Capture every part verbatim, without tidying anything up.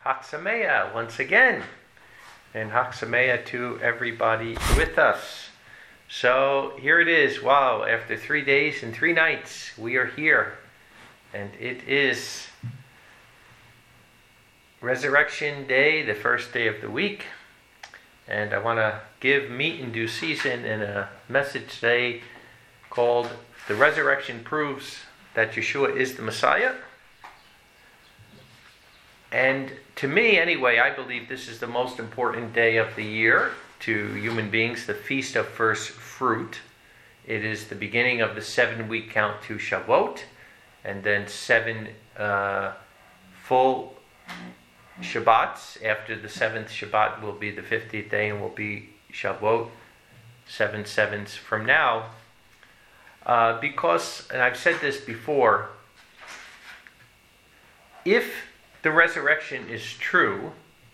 Chag Sameach once again. And Chag Sameach to everybody with us. So here it is. Wow, after three days and three nights, we are here. And it is Resurrection Day, the first day of the week. And I want to give meat in due season in a message today called The Resurrection Proves that Yeshua is the Messiah. And to me, anyway, I believe this is the most important day of the year to human beings, the Feast of First Fruit. It is the beginning of the seven-week count to Shavuot, and then seven uh, full Shabbats. After the seventh Shabbat will be the fiftieth day and will be Shavuot, seven sevens from now. Uh, because, and I've said this before, if the resurrection is true,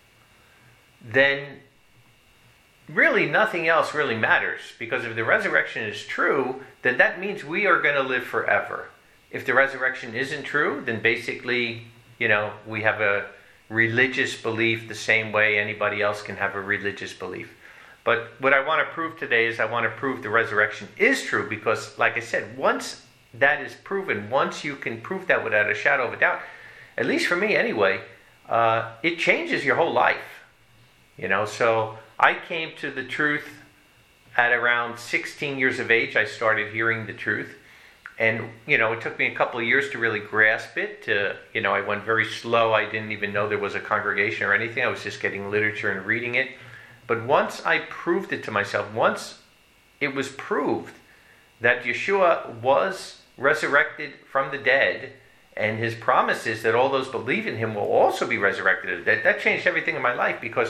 then really nothing else really matters. Because if the resurrection is true, then that means we are going to live forever. If the resurrection isn't true, then basically, you know, we have a religious belief the same way anybody else can have a religious belief. But what I want to prove today is I want to prove the resurrection is true, because, like I said, once that is proven, once you can prove that without a shadow of a doubt, at least for me anyway, uh, it changes your whole life. You know, so I came to the truth at around sixteen years of age. I started hearing the truth. And, you know, it took me a couple of years to really grasp it. To, you know, I went very slow. I didn't even know there was a congregation or anything. I was just getting literature and reading it. But once I proved it to myself, once it was proved that Yeshua was resurrected from the dead, and his promise is that all those believe in him will also be resurrected. That, that changed everything in my life, because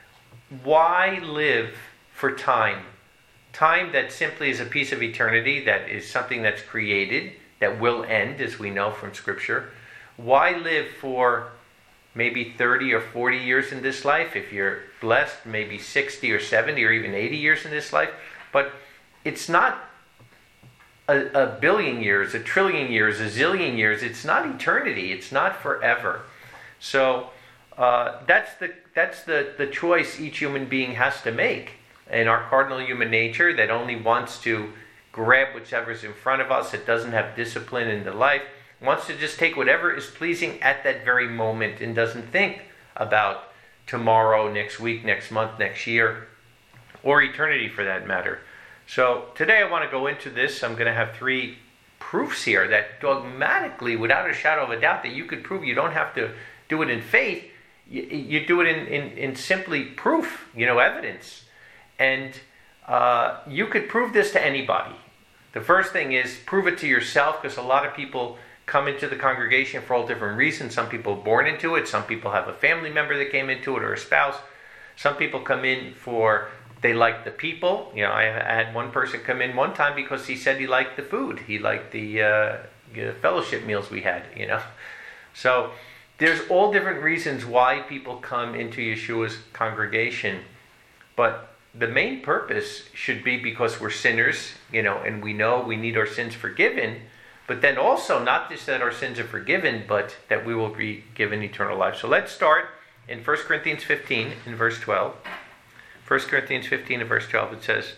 why live for time? Time that simply is a piece of eternity, that is something that's created, that will end, as we know from Scripture. Why live for maybe thirty or forty years in this life? If you're blessed, maybe sixty or seventy or even eighty years in this life. But it's not A, a billion years, a trillion years, a zillion years. It's not eternity. It's not forever. So uh, that's the that's the, the choice each human being has to make. In our cardinal human nature that only wants to grab whichever's in front of us, it doesn't have discipline in the life, wants to just take whatever is pleasing at that very moment and doesn't think about tomorrow, next week, next month, next year, or eternity for that matter. So today I want to go into this. I'm going to have three proofs here that dogmatically, without a shadow of a doubt, that you could prove. You don't have to do it in faith. You, you do it in, in, in simply proof, you know, evidence. And uh, you could prove this to anybody. The first thing is prove it to yourself, because a lot of people come into the congregation for all different reasons. Some people are born into it. Some people have a family member that came into it, or a spouse. Some people come in for... they like the people. You know, I had one person come in one time because he said he liked the food. He liked the uh, fellowship meals we had, you know. So there's all different reasons why people come into Yeshua's congregation. But the main purpose should be because we're sinners, you know, and we know we need our sins forgiven. But then also not just that our sins are forgiven, but that we will be given eternal life. So let's start in First Corinthians fifteen in verse twelve. First Corinthians fifteen and verse twelve, it says,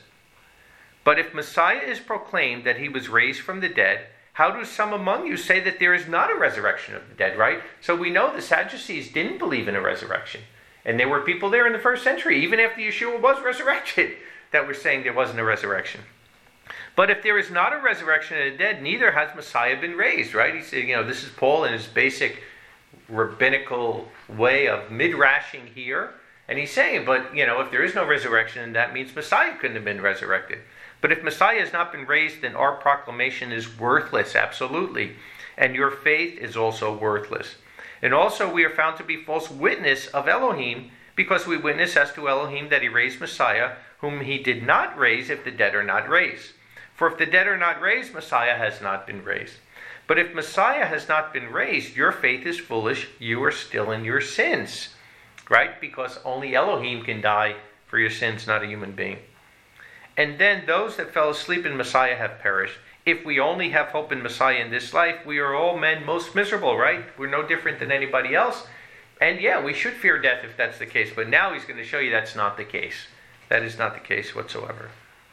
"But if Messiah is proclaimed that he was raised from the dead, how do some among you say that there is not a resurrection of the dead?" Right? So we know the Sadducees didn't believe in a resurrection. And there were people there in the first century, even after Yeshua was resurrected, that were saying there wasn't a resurrection. "But if there is not a resurrection of the dead, neither has Messiah been raised." Right? He said, you know, this is Paul in his basic rabbinical way of midrashing here. And he's saying, but, you know, if there is no resurrection, that means Messiah couldn't have been resurrected. But if Messiah has not been raised, then our proclamation is worthless, absolutely. And your faith is also worthless. And also we are found to be false witness of Elohim, because we witness as to Elohim that he raised Messiah, whom he did not raise if the dead are not raised. For if the dead are not raised, Messiah has not been raised. But if Messiah has not been raised, your faith is foolish, you are still in your sins. Right? Because only Elohim can die for your sins, not a human being. "And then those that fell asleep in Messiah have perished. If we only have hope in Messiah in this life, we are all men most miserable," right? We're no different than anybody else. And yeah, we should fear death if that's the case, but now he's going to show you that's not the case. That is not the case whatsoever.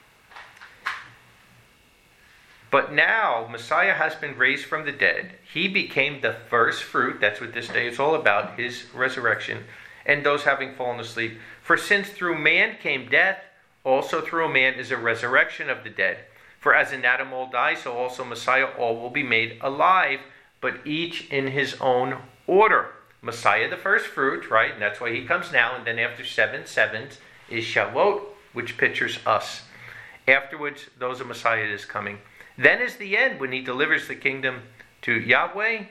But now Messiah has been raised from the dead. He became the first fruit. That's what this day is all about, his resurrection. And those having fallen asleep. For since through man came death, also through a man is a resurrection of the dead. For as in Adam all die, so also Messiah all will be made alive, but each in his own order. Messiah the first fruit, right? And that's why he comes now. And then after seven sevens is Shavuot, which pictures us. Afterwards, those of Messiah is coming. Then is the end, when he delivers the kingdom to Yahweh,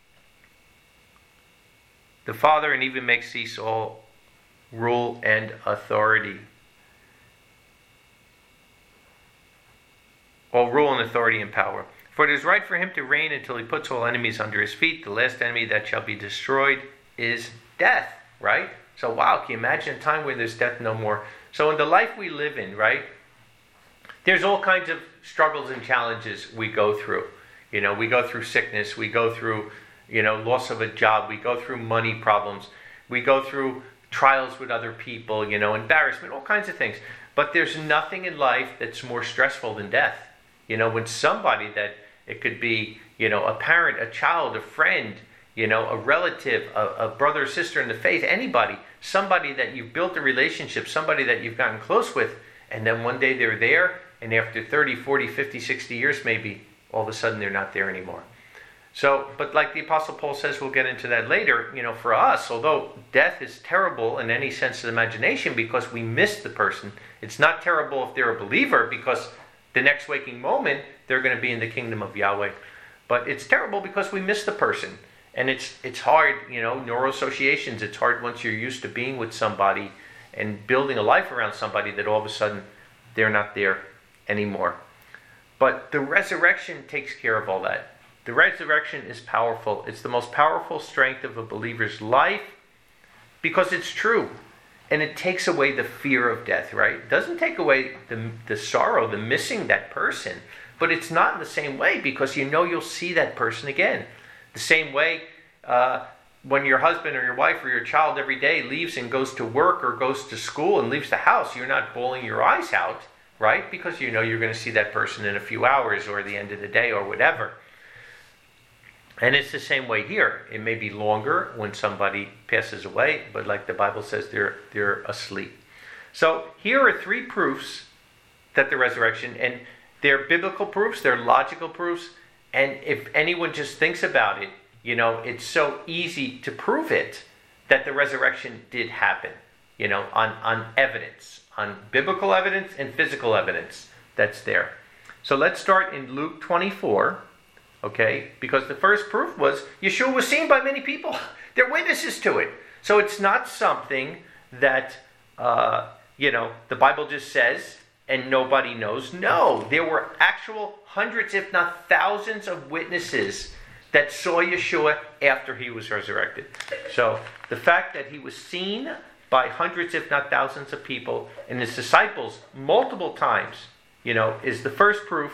the Father, and even makes cease all rule and authority. All rule and authority and power. For it is right for him to reign until he puts all enemies under his feet. The last enemy that shall be destroyed is death, right? So wow, can you imagine a time when there's death no more? So in the life we live in, right, there's all kinds of struggles and challenges we go through. You know, we go through sickness, we go through, you know, loss of a job, we go through money problems, we go through trials with other people, you know, embarrassment, all kinds of things. But there's nothing in life that's more stressful than death. You know, when somebody that, it could be, you know, a parent, a child, a friend, you know, a relative, a, a brother or sister in the faith, anybody, somebody that you've built a relationship, somebody that you've gotten close with, and then one day they're there, and after thirty, forty, fifty, sixty years maybe, all of a sudden they're not there anymore. So, but like the Apostle Paul says, we'll get into that later, you know, for us, although death is terrible in any sense of the imagination because we miss the person, it's not terrible if they're a believer because the next waking moment, they're going to be in the kingdom of Yahweh. But it's terrible because we miss the person. And it's it's hard, you know, neuroassociations, it's hard once you're used to being with somebody and building a life around somebody that all of a sudden they're not there anymore. But the resurrection takes care of all that. The resurrection is powerful. It's the most powerful strength of a believer's life because it's true. And it takes away the fear of death, right? It doesn't take away the, the sorrow, the missing that person. But it's not in the same way because you know you'll see that person again. The same way uh, when your husband or your wife or your child every day leaves and goes to work or goes to school and leaves the house, you're not bawling your eyes out, right? Because you know you're going to see that person in a few hours or the end of the day or whatever. And it's the same way here. It may be longer when somebody passes away, but like the Bible says, they're they're asleep. So here are three proofs that the resurrection, and they're biblical proofs, they're logical proofs, and if anyone just thinks about it, you know, it's so easy to prove it that the resurrection did happen, you know, on, on evidence, on biblical evidence and physical evidence that's there. So let's start in Luke twenty-four. Okay, because the first proof was Yeshua was seen by many people. They're witnesses to it. So it's not something that, uh, you know, the Bible just says and nobody knows. No, there were actual hundreds, if not thousands of witnesses that saw Yeshua after he was resurrected. So the fact that he was seen by hundreds, if not thousands of people and his disciples multiple times, you know, is the first proof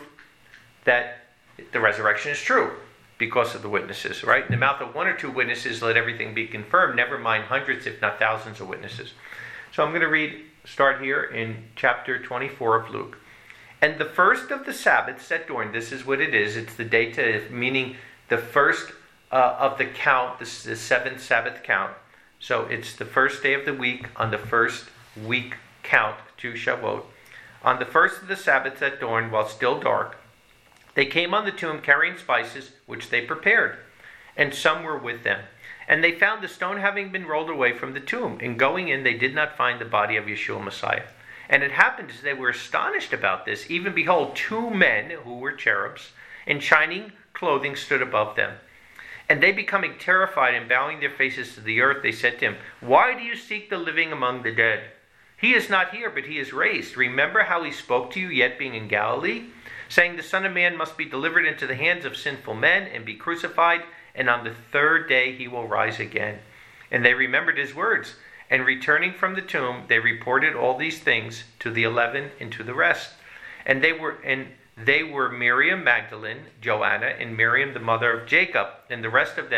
that the resurrection is true because of the witnesses, right? In the mouth of one or two witnesses, let everything be confirmed. Never mind hundreds, if not thousands of witnesses. So I'm going to read, start here in chapter twenty-four of Luke. And the first of the Sabbaths at dawn, this is what it is. It's the day to, meaning the first uh, of the count, this is the seventh Sabbath count. So it's the first day of the week on the first week count to Shavuot. On the first of the Sabbaths at dawn, while still dark, they came on the tomb carrying spices, which they prepared, and some were with them. And they found the stone having been rolled away from the tomb. And going in, they did not find the body of Yeshua Messiah. And it happened as they were astonished about this, even behold, two men who were cherubs in shining clothing stood above them. And they, becoming terrified and bowing their faces to the earth, they said to him, "Why do you seek the living among the dead? He is not here, but he is raised. Remember how he spoke to you, yet being in Galilee, saying, the Son of Man must be delivered into the hands of sinful men and be crucified, and on the third day he will rise again." And they remembered his words. And returning from the tomb, they reported all these things to the eleven and to the rest. And they were and they were Miriam Magdalene, Joanna, and Miriam the mother of Jacob, and the rest of them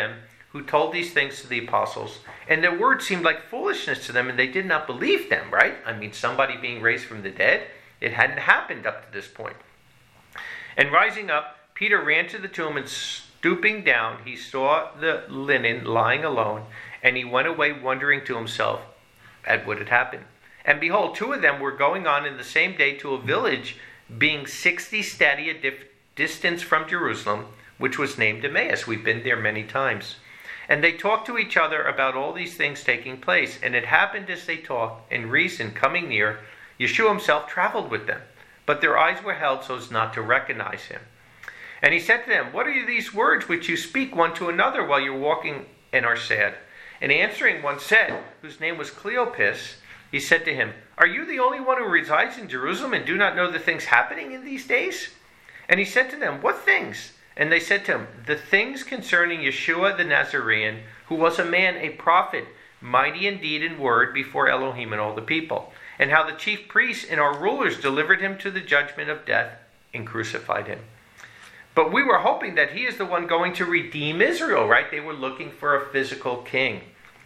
who told these things to the apostles, and their words seemed like foolishness to them, and they did not believe them, right? I mean, somebody being raised from the dead, it hadn't happened up to this point. And rising up, Peter ran to the tomb, and stooping down, he saw the linen lying alone, and he went away wondering to himself at what had happened. And behold, two of them were going on in the same day to a village, being sixty stadia dif- distance from Jerusalem, which was named Emmaus. We've been there many times. And they talked to each other about all these things taking place. And it happened as they talked and reasoned, coming near, Yeshua himself traveled with them. But their eyes were held so as not to recognize him. And he said to them, what are these words which you speak one to another while you're walking and are sad? And answering, one said, whose name was Cleopas, he said to him, are you the only one who resides in Jerusalem and do not know the things happening in these days? And he said to them, what things? And they said to him, the things concerning Yeshua the Nazarene, who was a man, a prophet, mighty in deed and word before Elohim and all the people, and how the chief priests and our rulers delivered him to the judgment of death and crucified him. But we were hoping that he is the one going to redeem Israel, right? They were looking for a physical king.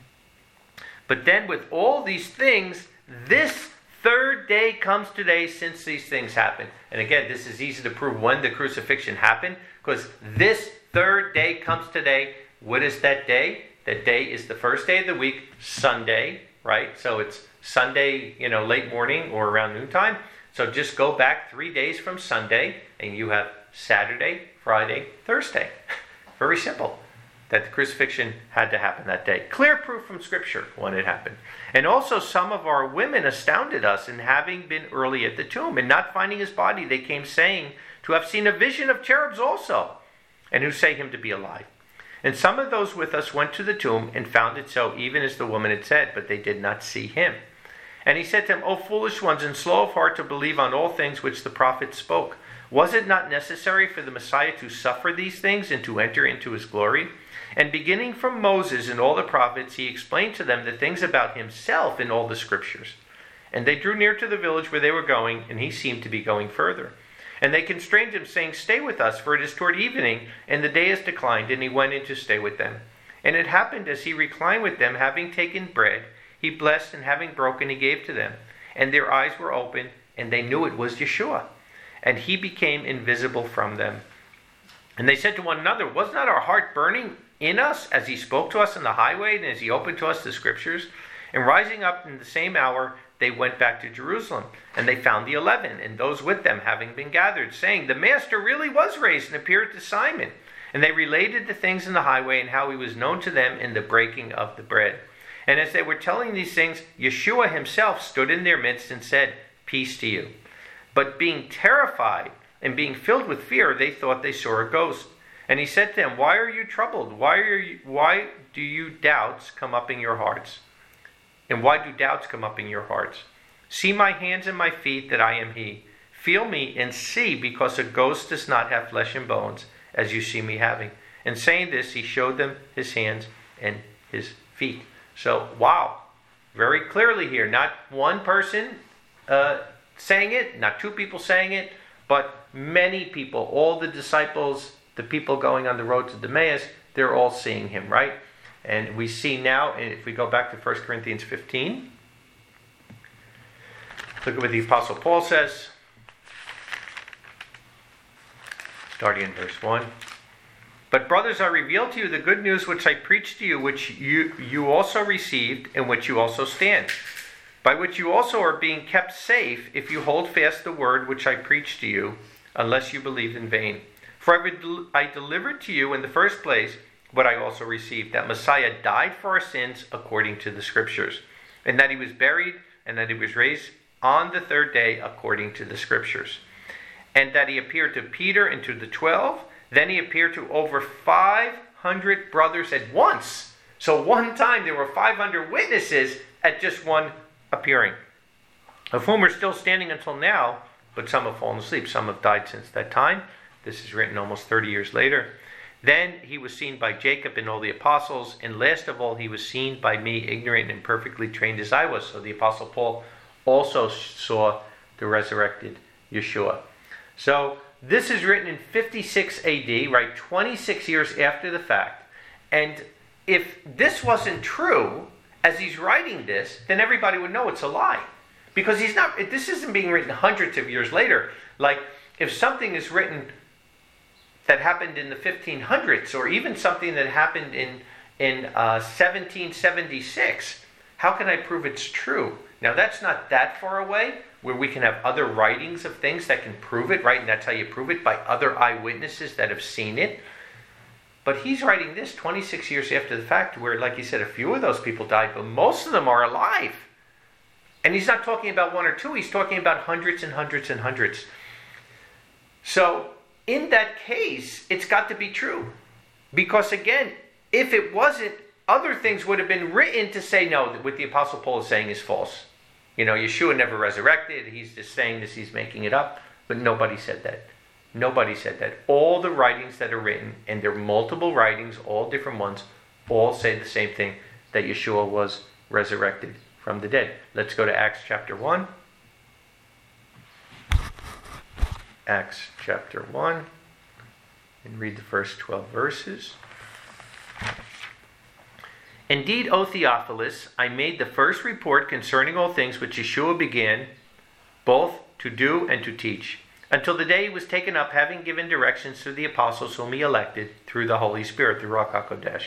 But then with all these things, this third day comes today since these things happened. And again, this is easy to prove when the crucifixion happened, because this third day comes today. What is that day? That day is the first day of the week, Sunday, right? So it's Sunday, you know, late morning or around noontime. So just go back three days from Sunday, and you have Saturday, Friday, Thursday. Very simple. That the crucifixion had to happen that day. Clear proof from Scripture when it happened. And also some of our women astounded us in having been early at the tomb and not finding his body. They came saying to have seen a vision of cherubs also, and who say him to be alive. And some of those with us went to the tomb and found it so, even as the woman had said, but they did not see him. And he said to them, O foolish ones, and slow of heart to believe on all things which the prophets spoke. Was it not necessary for the Messiah to suffer these things and to enter into his glory? And beginning from Moses and all the prophets, he explained to them the things about himself in all the scriptures. And they drew near to the village where they were going, and he seemed to be going further. And they constrained him, saying, Stay with us, for it is toward evening, and the day has declined. And he went in to stay with them. And it happened as he reclined with them, having taken bread, he blessed, and having broken, he gave to them. And their eyes were opened, and they knew it was Yeshua. And he became invisible from them. And they said to one another, Was not our heart burning in us as he spoke to us in the highway, and as he opened to us the scriptures? And rising up in the same hour, they went back to Jerusalem. And they found the eleven, and those with them having been gathered, saying, The Master really was raised and appeared to Simon. And they related the things in the highway, and how he was known to them in the breaking of the bread. And as they were telling these things, Yeshua himself stood in their midst and said, Peace to you. But being terrified and being filled with fear, they thought they saw a ghost. And he said to them, Why are you troubled? Why are you, why do you doubts come up in your hearts? And why do doubts come up in your hearts? See my hands and my feet, that I am he. Feel me and see, because a ghost does not have flesh and bones, as you see me having. And saying this, he showed them his hands and his feet. So, wow, very clearly here, not one person uh, saying it, not two people saying it, but many people, all the disciples, the people going on the road to Emmaus, they're all seeing him, right? And we see now, if we go back to First Corinthians fifteen, look at what the Apostle Paul says, starting in verse one. But brothers, I reveal to you the good news which I preached to you, which you, you also received, and which you also stand, by which you also are being kept safe, if you hold fast the word which I preached to you, unless you believed in vain. For I, would, I delivered to you in the first place what I also received, that Messiah died for our sins according to the Scriptures, and that he was buried, and that he was raised on the third day according to the Scriptures, and that he appeared to Peter and to the twelve. Then he appeared to over five hundred brothers at once. So one time there were five hundred witnesses at just one appearing, of whom are still standing until now, but some have fallen asleep. Some have died since that time. This is written almost thirty years later. Then he was seen by Jacob and all the apostles, and last of all he was seen by me, ignorant and imperfectly trained as I was. So the Apostle Paul also saw the resurrected Yeshua. So this is written in fifty-six A D, right, twenty-six years after the fact. And if this wasn't true, as he's writing this, then everybody would know it's a lie. Because he's not, this isn't being written hundreds of years later. Like, if something is written that happened in the fifteen hundreds, or even something that happened in, in uh, seventeen seventy-six, how can I prove it's true? Now, that's not that far away, where we can have other writings of things that can prove it, right? And that's how you prove it, by other eyewitnesses that have seen it. But he's writing this twenty-six years after the fact, where, like you said, a few of those people died, but most of them are alive. And he's not talking about one or two, he's talking about hundreds and hundreds and hundreds. So, in that case, it's got to be true. Because again, if it wasn't, other things would have been written to say, no, what the Apostle Paul is saying is false. You know, Yeshua never resurrected, he's just saying this, he's making it up. But nobody said that. Nobody said that. All the writings that are written, and they're multiple writings, all different ones, all say the same thing, that Yeshua was resurrected from the dead. Let's go to Acts chapter one. Acts chapter one, and read the first twelve verses. Indeed, O Theophilus, I made the first report concerning all things which Yeshua began, both to do and to teach, until the day he was taken up, having given directions to the apostles whom he elected through the Holy Spirit, the Ruach HaKodesh.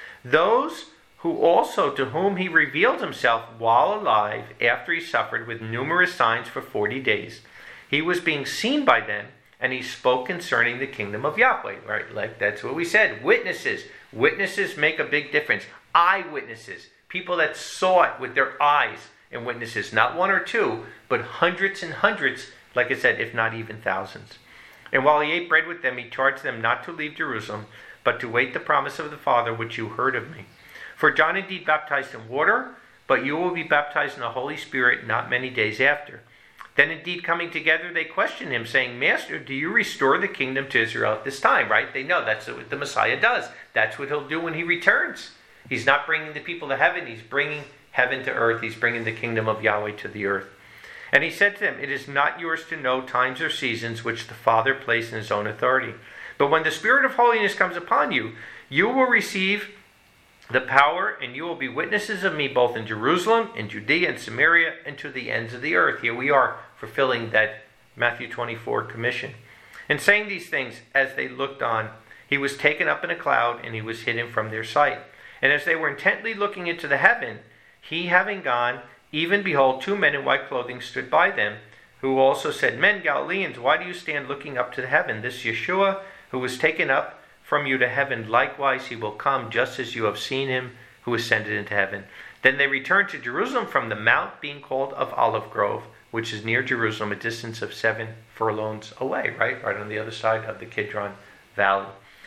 Those who also to whom he revealed himself while alive, after he suffered with numerous signs for forty days. He was being seen by them, and he spoke concerning the kingdom of Yahweh. Right? Like that's what we said. Witnesses. Witnesses make a big difference. Eyewitnesses. People that saw it with their eyes, and witnesses. Not one or two, but hundreds and hundreds, like I said, if not even thousands. And while he ate bread with them, he charged them not to leave Jerusalem, but to wait the promise of the Father, which you heard of me. For John indeed baptized in water, but you will be baptized in the Holy Spirit not many days after. Then indeed coming together, they questioned him, saying, Master, do you restore the kingdom to Israel at this time? Right? They know that's what the Messiah does. That's what he'll do when he returns. He's not bringing the people to heaven. He's bringing heaven to earth. He's bringing the kingdom of Yahweh to the earth. And he said to them, it is not yours to know times or seasons which the Father placed in his own authority. But when the Spirit of holiness comes upon you, you will receive the power, and you will be witnesses of me both in Jerusalem, in Judea, and Samaria, and to the ends of the earth. Here we are fulfilling that Matthew twenty-four commission. And saying these things, as they looked on, he was taken up in a cloud, and he was hidden from their sight. And as they were intently looking into the heaven, he having gone, even behold, two men in white clothing stood by them, who also said, Men, Galileans, why do you stand looking up to the heaven? This Yeshua, who was taken up from you to heaven, likewise he will come, just as you have seen him who ascended into heaven. Then they returned to Jerusalem from the mount being called of Olive Grove, which is near Jerusalem, a distance of seven furlongs away, right? Right on the other side of the Kidron Valley.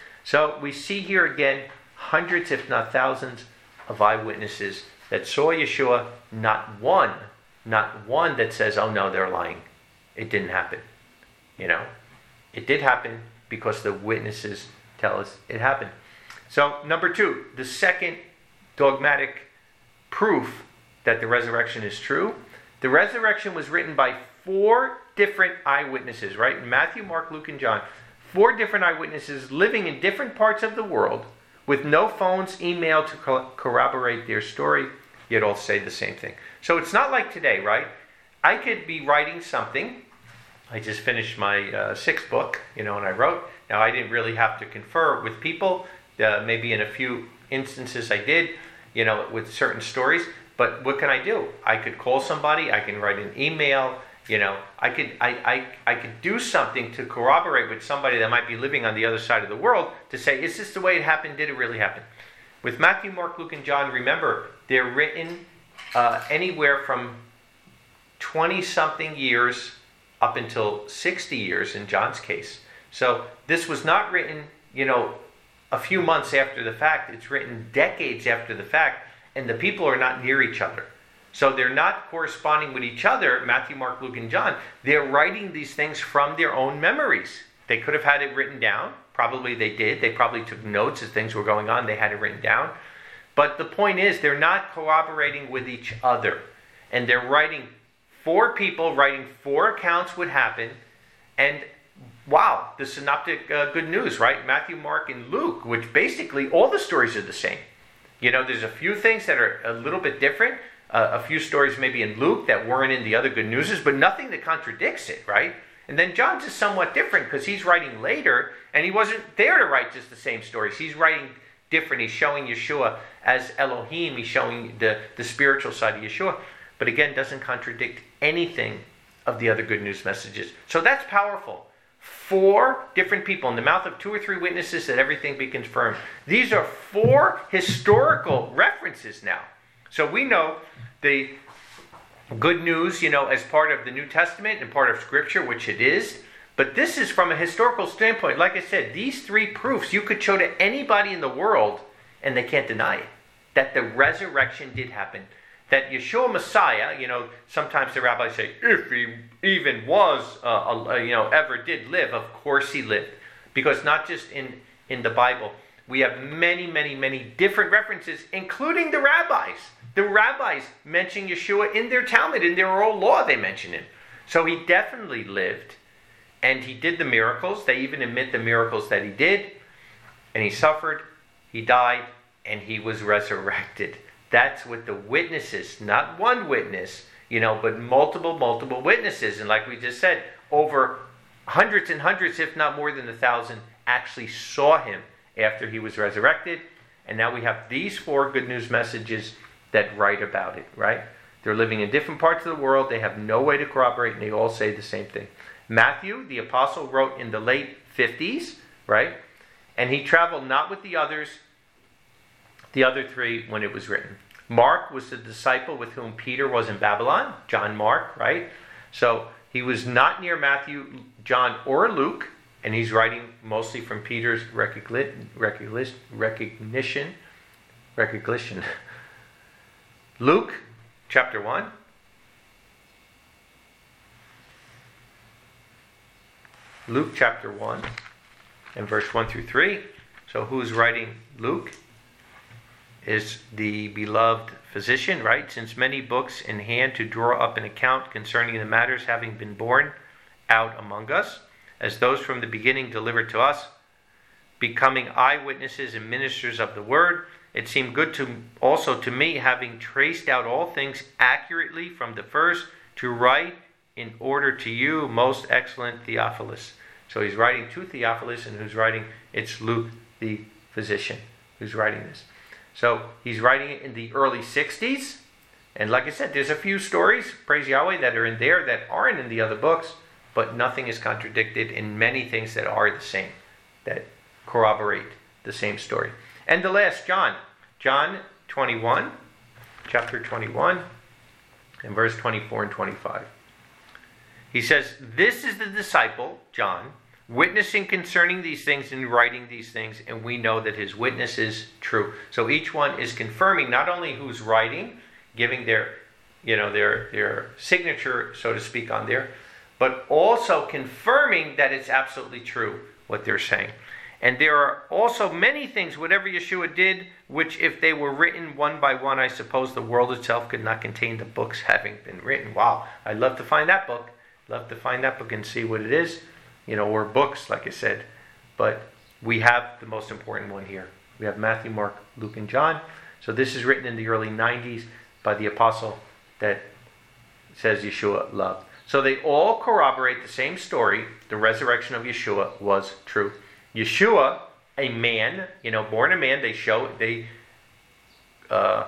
So we see here again hundreds, if not thousands, of eyewitnesses that saw Yeshua. Not one, not one that says, oh no, they're lying. It didn't happen. You know, it did happen because the witnesses tell us it happened. So, number two, the second dogmatic proof that the resurrection is true. The resurrection was written by four different eyewitnesses, right? Matthew, Mark, Luke, and John. Four different eyewitnesses living in different parts of the world with no phones, email to co- corroborate their story, yet all say the same thing. So it's not like today, right? I could be writing something. I just finished my uh, sixth book, you know, and I wrote. Now, I didn't really have to confer with people. Uh, maybe in a few instances I did, you know, with certain stories. But what can I do? I could call somebody. I can write an email. You know, I could I, I, I could do something to corroborate with somebody that might be living on the other side of the world to say, is this the way it happened? Did it really happen? With Matthew, Mark, Luke, and John, remember, they're written uh, anywhere from twenty-something years up until sixty years in John's case. So this was not written, you know, a few months after the fact. It's written decades after the fact, and the people are not near each other. So they're not corresponding with each other, Matthew, Mark, Luke, and John. They're writing these things from their own memories. They could have had it written down. Probably they did. They probably took notes as things were going on. They had it written down. But the point is, they're not cooperating with each other. And they're writing, four people writing four accounts would happen. And wow, the synoptic uh, good news, right? Matthew, Mark, and Luke, which basically all the stories are the same. You know, there's a few things that are a little bit different. Uh, a few stories maybe in Luke that weren't in the other good newses, but nothing that contradicts it, right? And then John's is somewhat different because he's writing later, and he wasn't there to write just the same stories. He's writing different. He's showing Yeshua as Elohim. He's showing the, the spiritual side of Yeshua. But again, doesn't contradict anything of the other good news messages. So that's powerful. Four different people in the mouth of two or three witnesses that everything be confirmed. These are four historical references now. So we know the good news, you know, as part of the New Testament and part of Scripture, which it is. But this is from a historical standpoint. Like I said, these three proofs you could show to anybody in the world, and they can't deny it. That the resurrection did happen. That Yeshua Messiah, you know, sometimes the rabbis say, if he even was, uh, uh, you know, ever did live, of course he lived. Because not just in, in the Bible, we have many, many, many different references, including the rabbis. The rabbis mention Yeshua in their Talmud, in their oral law they mention him. So he definitely lived, and he did the miracles. They even admit the miracles that he did, and he suffered, he died, and he was resurrected. That's what the witnesses, not one witness, you know, but multiple, multiple witnesses. And like we just said, over hundreds and hundreds, if not more than a thousand, actually saw him after he was resurrected. And now we have these four good news messages that write about it, right? They're living in different parts of the world. They have no way to corroborate, and they all say the same thing. Matthew, the apostle, wrote in the late fifties, right? And he traveled not with the others, the other three, when it was written. Mark was the disciple with whom Peter was in Babylon. John Mark, right? So he was not near Matthew, John, or Luke, and he's writing mostly from Peter's recognition. Recognition. Recognition. Luke, chapter one. Luke, chapter one, and verse one through three. So who's writing Luke? Is the beloved physician, right? Since many books in hand to draw up an account concerning the matters having been borne out among us, as those from the beginning delivered to us, becoming eyewitnesses and ministers of the word, it seemed good to also to me, having traced out all things accurately from the first, to write in order to you, most excellent Theophilus. So he's writing to Theophilus, and who's writing? It's Luke, the physician, who's writing this. So he's writing it in the early sixties. And like I said, there's a few stories, praise Yahweh, that are in there that aren't in the other books, but nothing is contradicted in many things that are the same, that corroborate the same story. And the last, John. John twenty-one, chapter twenty-one, and verse twenty-four and twenty-five. He says, this is the disciple, John, witnessing concerning these things and writing these things, and we know that his witness is true. So each one is confirming not only who's writing, giving their, you know, their their signature, so to speak, on there, but also confirming that it's absolutely true what they're saying. And there are also many things, whatever Yeshua did, which if they were written one by one, I suppose the world itself could not contain the books having been written. Wow, I'd love to find that book. Love to find that book and see what it is. You know, or books, like I said. But we have the most important one here. We have Matthew, Mark, Luke, and John. So this is written in the early nineties by the apostle that says Yeshua loved. So they all corroborate the same story. The resurrection of Yeshua was true. Yeshua, a man, you know, born a man, they show they uh,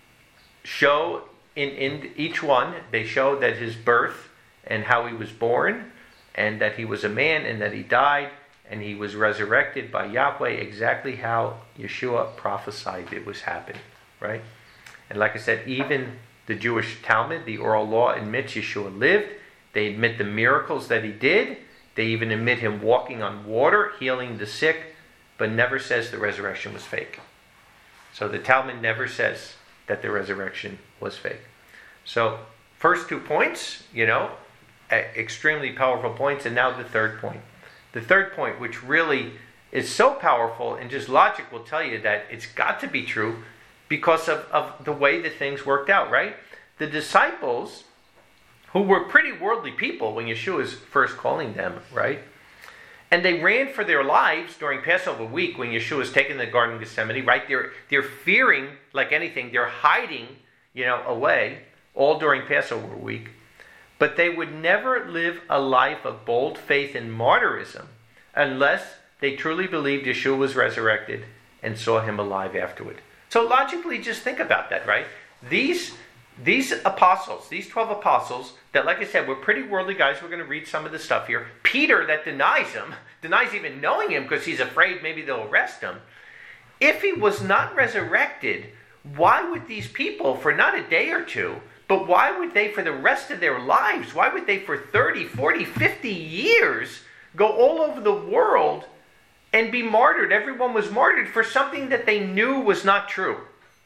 show in, in each one, they show that his birth and how he was born, and that he was a man, and that he died, and he was resurrected by Yahweh, exactly how Yeshua prophesied it was happening, right? And like I said, even the Jewish Talmud, the oral law, admits Yeshua lived. They admit the miracles that he did. They even admit him walking on water, healing the sick, but never says the resurrection was fake. So the Talmud never says that the resurrection was fake. So first two points, you know, extremely powerful points, and now the third point. The third point, which really is so powerful, and just logic will tell you that it's got to be true because of, of the way the things worked out, right? The disciples, who were pretty worldly people when Yeshua is first calling them, right? And they ran for their lives during Passover week when Yeshua was taken to the Garden of Gethsemane, right? They're, they're fearing like anything. They're hiding, you know, away all during Passover week. But they would never live a life of bold faith and martyrism unless they truly believed Yeshua was resurrected and saw him alive afterward. So logically, just think about that, right? These These apostles, these twelve apostles, that, like I said, were pretty worldly guys. We're going to read some of the stuff here. Peter, that denies him, denies even knowing him because he's afraid maybe they'll arrest him. If he was not resurrected, why would these people, for not a day or two, but why would they for the rest of their lives, why would they for thirty, forty, fifty years go all over the world and be martyred? Everyone was martyred for something that they knew was not true.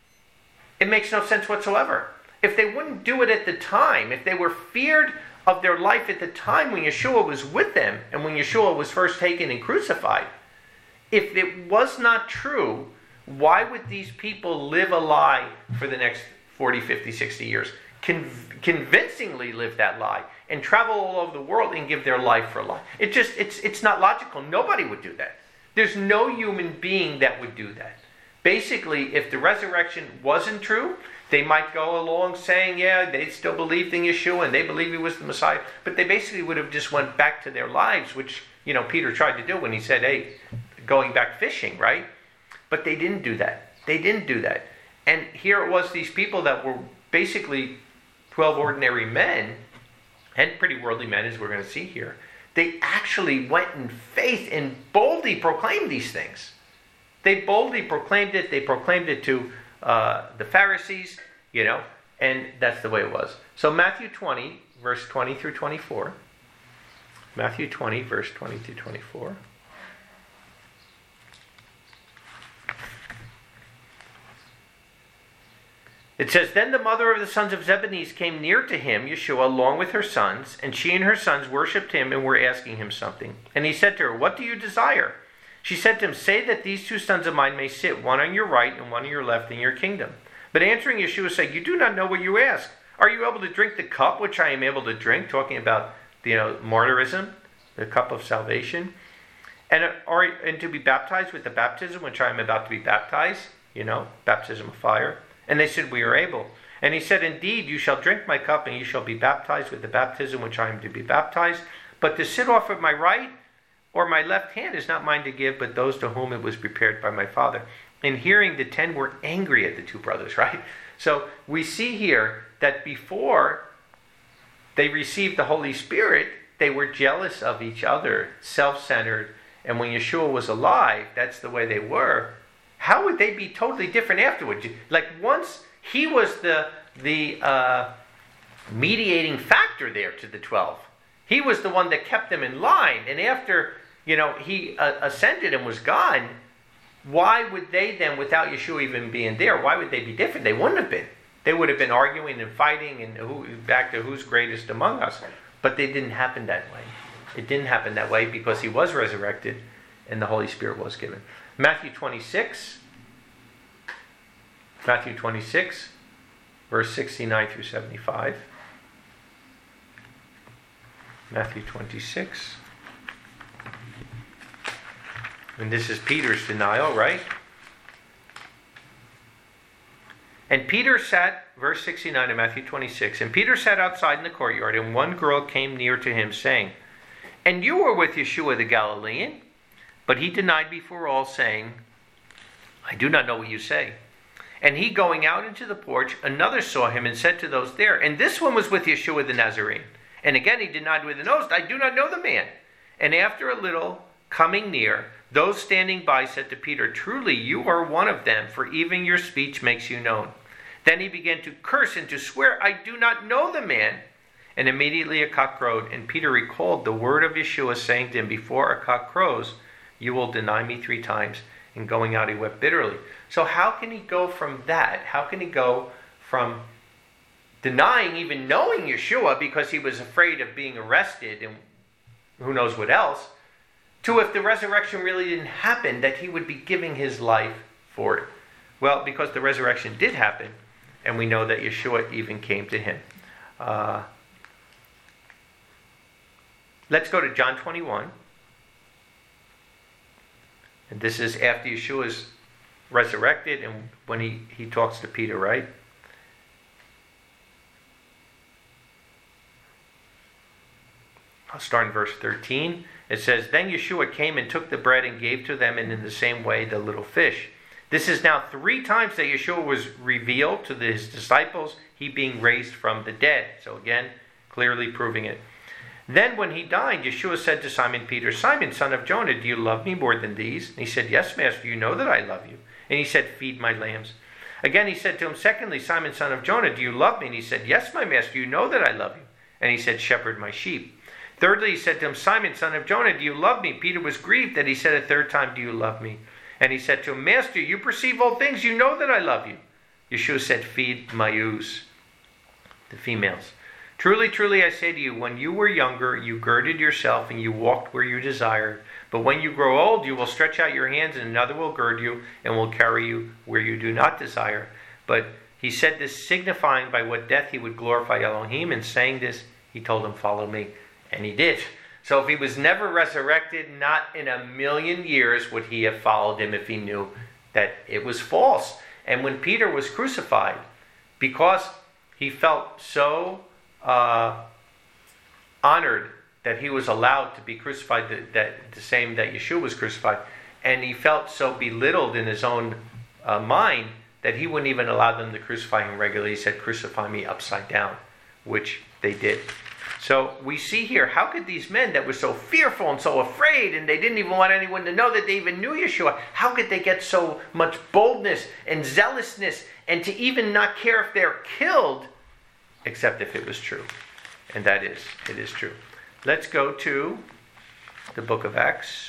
It makes no sense whatsoever. If they wouldn't do it at the time, if they were feared of their life at the time when Yeshua was with them and when Yeshua was first taken and crucified, if it was not true, why would these people live a lie for the next forty, fifty, sixty years? Con- convincingly live that lie and travel all over the world and give their life for a lie. It just, it's, it's not logical. Nobody would do that. There's no human being that would do that. Basically, if the resurrection wasn't true, they might go along saying, yeah, they still believed in Yeshua and they believed he was the Messiah. But they basically would have just went back to their lives, which, you know, Peter tried to do when he said, hey, going back fishing, right? But they didn't do that. They didn't do that. And here it was these people that were basically twelve ordinary men, and pretty worldly men, as we're going to see here. They actually went in faith and boldly proclaimed these things. They boldly proclaimed it. They proclaimed it to uh, the Pharisees, you know, and that's the way it was. So Matthew twenty, verse twenty through twenty-four. Matthew twenty, verse twenty through twenty-four. It says, Then the mother of the sons of Zebedee came near to him, Yeshua, along with her sons, and she and her sons worshipped him and were asking him something. And he said to her, What do you desire? She said to him, Say that these two sons of mine may sit, one on your right and one on your left in your kingdom. But answering Yeshua said, You do not know what you ask. Are you able to drink the cup which I am able to drink? Talking about, you know, martyrism, the cup of salvation. And, are, and to be baptized with the baptism which I am about to be baptized, you know, baptism of fire. And they said, We are able. And he said, Indeed, you shall drink my cup, and you shall be baptized with the baptism which I am to be baptized. But to sit off of my right or my left hand is not mine to give, but those to whom it was prepared by my Father. And hearing, the ten were angry at the two brothers, right? So we see here that before they received the Holy Spirit, they were jealous of each other, self-centered. And when Yeshua was alive, that's the way they were. How would they be totally different afterwards? Like once he was the the uh, mediating factor there to the twelve. He was the one that kept them in line. And after, you know, he uh, ascended and was gone, why would they then, without Yeshua even being there, why would they be different? They wouldn't have been. They would have been arguing and fighting and who, back to who's greatest among us. But they didn't happen that way. It didn't happen that way because he was resurrected and the Holy Spirit was given. Matthew twenty-six. Matthew twenty-six, verse sixty-nine through seventy-five. Matthew twenty-six. And this is Peter's denial, right? And Peter sat, verse sixty-nine of Matthew twenty-six, and Peter sat outside in the courtyard, and one girl came near to him, saying, And you were with Yeshua the Galilean? But he denied before all, saying, I do not know what you say. And he, going out into the porch, another saw him and said to those there, And this one was with Yeshua the Nazarene. And again he denied with an oath, I do not know the man. And after a little, coming near, those standing by said to Peter, Truly you are one of them, for even your speech makes you known. Then he began to curse and to swear, I do not know the man. And immediately a cock crowed, and Peter recalled the word of Yeshua, saying to him, Before a cock crows, you will deny me three times. And going out, he wept bitterly. So how can he go from that? How can he go from denying even knowing Yeshua because he was afraid of being arrested and who knows what else, to if the resurrection really didn't happen, that he would be giving his life for it? Well, because the resurrection did happen, and we know that Yeshua even came to him. Uh, let's go to John twenty-one. And this is after Yeshua is resurrected and when he, he talks to Peter, right? I'll start in verse thirteen. It says, Then Yeshua came and took the bread and gave to them, and in the same way the little fish. This is now three times that Yeshua was revealed to his disciples, he being raised from the dead. So again, clearly proving it. Then when he died, Yeshua said to Simon Peter, Simon, son of Jonah, do you love me more than these? And he said, Yes, Master, you know that I love you. And he said, Feed my lambs. Again he said to him, Secondly, Simon, son of Jonah, do you love me? And he said, Yes, my Master, you know that I love you. And he said, Shepherd my sheep. Thirdly, he said to him, Simon, son of Jonah, do you love me? Peter was grieved that he said a third time, Do you love me? And he said to him, Master, you perceive all things. You know that I love you. Yeshua said, Feed my ewes, the females. Truly, truly, I say to you, when you were younger, you girded yourself and you walked where you desired. But when you grow old, you will stretch out your hands and another will gird you and will carry you where you do not desire. But he said this signifying by what death he would glorify Elohim. And saying this, he told him, Follow me. And he did. So if he was never resurrected, not in a million years would he have followed him if he knew that it was false. And when Peter was crucified, because he felt so uh, honored that he was allowed to be crucified, that, that the same that Yeshua was crucified, and he felt so belittled in his own uh, mind that he wouldn't even allow them to crucify him regularly. He said, Crucify me upside down, which they did. So we see here, how could these men that were so fearful and so afraid, and they didn't even want anyone to know that they even knew Yeshua, how could they get so much boldness and zealousness and to even not care if they're killed, except if it was true? And that is, it is true. Let's go to the book of Acts.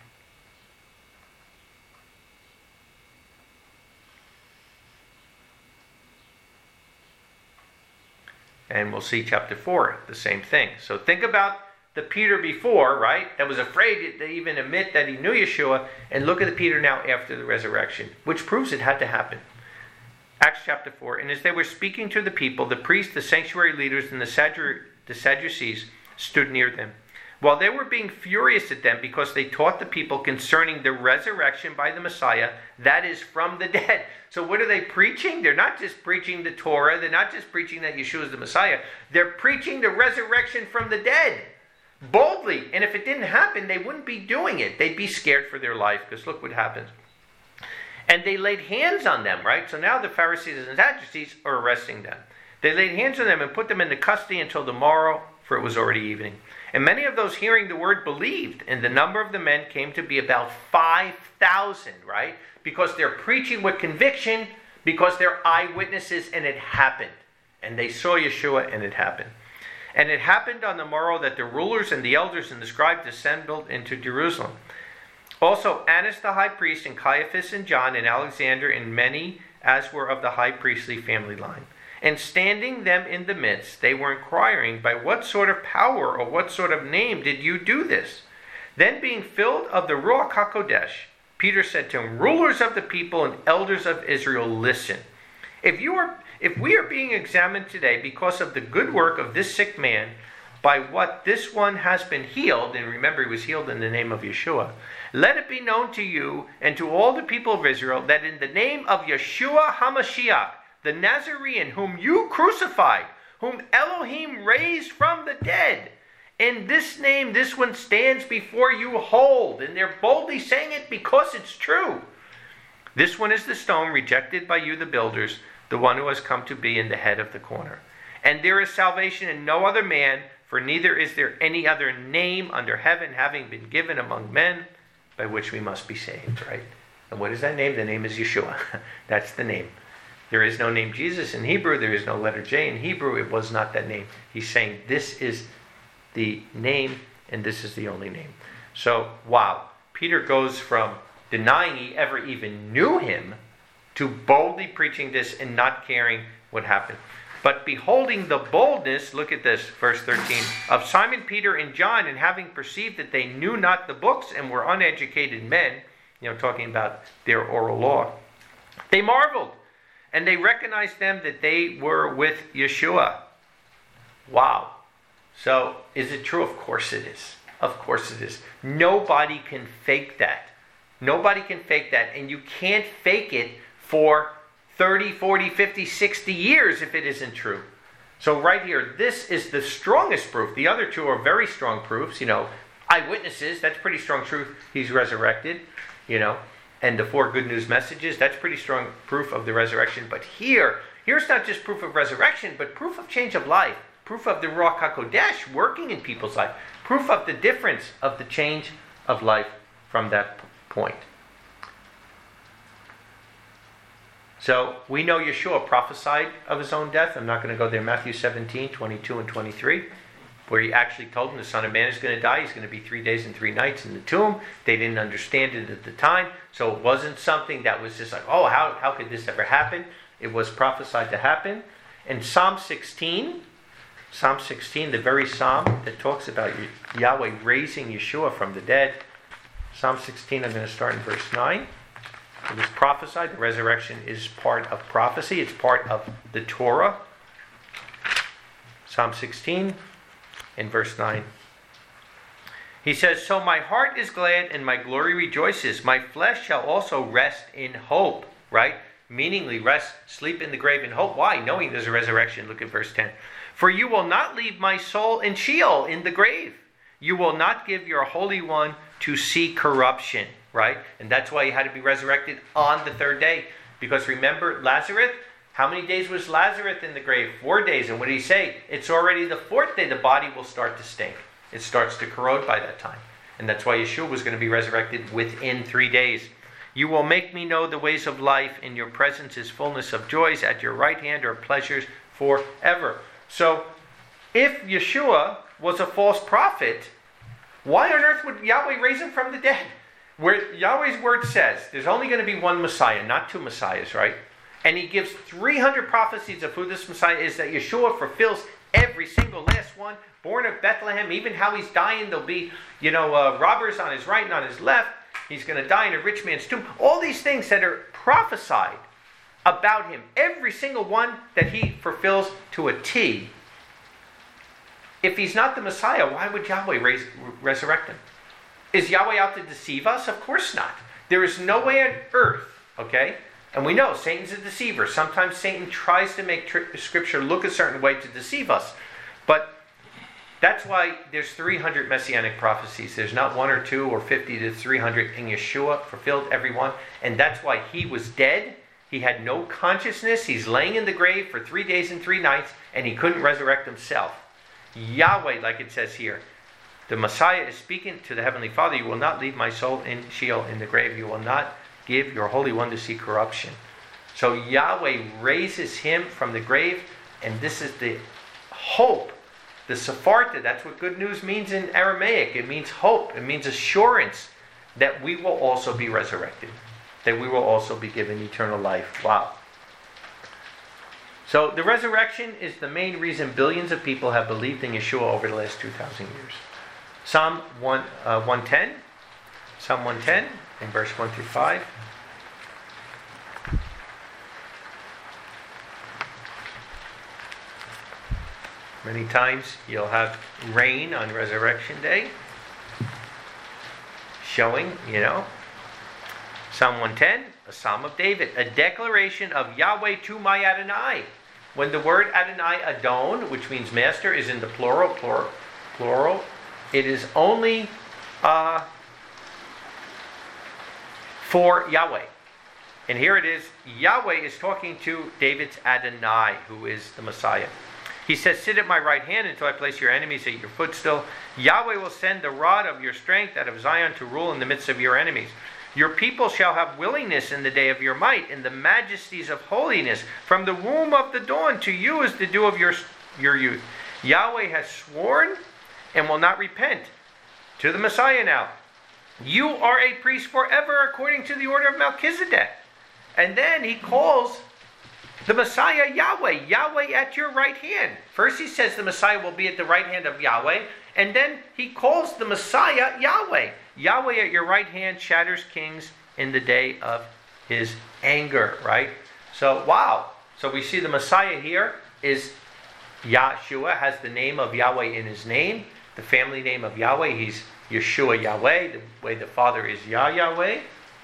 And we'll see chapter four, the same thing. So think about the Peter before, right? That was afraid to even admit that he knew Yeshua. And look at the Peter now after the resurrection, which proves it had to happen. Acts chapter four. And as they were speaking to the people, the priests, the sanctuary leaders, and the Sadducees stood near them, while they were being furious at them because they taught the people concerning the resurrection by the Messiah, that is from the dead. So what are they preaching? They're not just preaching the Torah. They're not just preaching that Yeshua is the Messiah. They're preaching the resurrection from the dead boldly. And if it didn't happen, they wouldn't be doing it. They'd be scared for their life, because look what happens. And they laid hands on them, right? So now the Pharisees and Sadducees are arresting them. They laid hands on them and put them into custody until the morrow, for it was already evening. And many of those hearing the word believed, and the number of the men came to be about five thousand, right? Because they're preaching with conviction, because they're eyewitnesses, and it happened. And they saw Yeshua, and it happened. And it happened on the morrow that the rulers and the elders and the scribes assembled into Jerusalem. Also Annas the high priest, and Caiaphas, and John, and Alexander, and many as were of the high priestly family line. And standing them in the midst, they were inquiring, By what sort of power or what sort of name did you do this? Then being filled of the Ruach HaKodesh, Peter said to him, Rulers of the people and elders of Israel, listen. If you are, if we are being examined today because of the good work of this sick man, by what this one has been healed, and remember he was healed in the name of Yeshua, let it be known to you and to all the people of Israel that in the name of Yeshua HaMashiach, the Nazarene whom you crucified, whom Elohim raised from the dead, in this name this one stands before you whole. And they're boldly saying it because it's true. This one is the stone rejected by you the builders, the one who has come to be in the head of the corner. And there is salvation in no other man, for neither is there any other name under heaven having been given among men by which we must be saved, right? And what is that name? The name is Yeshua. That's the name. There is no name Jesus in Hebrew. There is no letter J in Hebrew. It was not that name. He's saying this is the name, and this is the only name. So, wow. Peter goes from denying he ever even knew him to boldly preaching this and not caring what happened. But beholding the boldness, look at this, verse thirteen, of Simon Peter and John, and having perceived that they knew not the books and were uneducated men, you know, talking about their oral law, they marveled. And they recognized them that they were with Yeshua. Wow. So, is it true? Of course it is. Of course it is. Nobody can fake that. Nobody can fake that. And you can't fake it for thirty, forty, fifty, sixty years if it isn't true. So right here, this is the strongest proof. The other two are very strong proofs. You know, eyewitnesses, that's pretty strong truth. He's resurrected, you know. And the four good news messages, that's pretty strong proof of the resurrection. But here, here's not just proof of resurrection, but proof of change of life. Proof of the Ruach HaKodesh working in people's life. Proof of the difference of the change of life from that point. So we know Yeshua prophesied of his own death. I'm not going to go there. Matthew seventeen, twenty-two and twenty-three, where he actually told them the Son of Man is going to die. He's going to be three days and three nights in the tomb. They didn't understand it at the time. So it wasn't something that was just like, oh, how, how could this ever happen? It was prophesied to happen. And Psalm sixteen, Psalm sixteen, the very psalm that talks about Yahweh raising Yeshua from the dead. Psalm sixteen, I'm going to start in verse nine. It was prophesied. The resurrection is part of prophecy. It's part of the Torah. Psalm sixteen, in verse nine. He says, so my heart is glad and my glory rejoices. My flesh shall also rest in hope. Right? Meaningly rest, sleep in the grave in hope. Why? Knowing there's a resurrection. Look at verse ten. For you will not leave my soul in Sheol, in the grave. You will not give your Holy One to see corruption. Right? And that's why he had to be resurrected on the third day. Because remember, Lazarus, how many days was Lazarus in the grave? Four days. And what did he say? It's already the fourth day the body will start to stink. It starts to corrode by that time. And that's why Yeshua was going to be resurrected within three days. You will make me know the ways of life. In your presence is fullness of joys. At your right hand are pleasures forever. So, if Yeshua was a false prophet, why on earth would Yahweh raise him from the dead? Where Yahweh's word says there's only going to be one Messiah, not two Messiahs, right? And he gives three hundred prophecies of who this Messiah is, that Yeshua fulfills every single last one. Born of Bethlehem, even how he's dying, there'll be, you know, uh, robbers on his right and on his left. He's going to die in a rich man's tomb. All these things that are prophesied about him, every single one that he fulfills to a T. If he's not the Messiah, why would Yahweh raise, resurrect him? Is Yahweh out to deceive us? Of course not. There is no way on earth, okay? And we know Satan's a deceiver. Sometimes Satan tries to make tri- Scripture look a certain way to deceive us. But that's why there's three hundred messianic prophecies. There's not one or two or fifty to three hundred. And Yeshua fulfilled every one. And that's why he was dead. He had no consciousness. He's laying in the grave for three days and three nights. And he couldn't resurrect himself. Yahweh, like it says here, the Messiah is speaking to the Heavenly Father. You will not leave my soul in Sheol, in the grave. You will not give your Holy One to see corruption. So Yahweh raises him from the grave. And this is the hope. The Sepharta, that's what good news means in Aramaic. It means hope. It means assurance that we will also be resurrected. That we will also be given eternal life. Wow. So the resurrection is the main reason billions of people have believed in Yeshua over the last two thousand years. Psalm one, uh, one ten, Psalm one ten, in verse one through five. Many times you'll have rain on Resurrection Day, showing, you know. Psalm one ten, a Psalm of David, a declaration of Yahweh to my Adonai. When the word Adonai, Adon, which means master, is in the plural, plural, plural, it is only uh, for Yahweh. And here it is, Yahweh is talking to David's Adonai, who is the Messiah. He says, sit at my right hand until I place your enemies at your footstool. Yahweh will send the rod of your strength out of Zion to rule in the midst of your enemies. Your people shall have willingness in the day of your might, in the majesties of holiness. From the womb of the dawn to you is the dew of your, your youth. Yahweh has sworn and will not repent. To the Messiah now. You are a priest forever according to the order of Melchizedek. And then he calls the Messiah Yahweh. Yahweh at your right hand. First he says the Messiah will be at the right hand of Yahweh. And then he calls the Messiah Yahweh. Yahweh at your right hand shatters kings in the day of his anger. Right? So, wow. So we see the Messiah here is Yahshua, has the name of Yahweh in his name. The family name of Yahweh. He's Yeshua Yahweh. The way the Father is Yah Yahweh.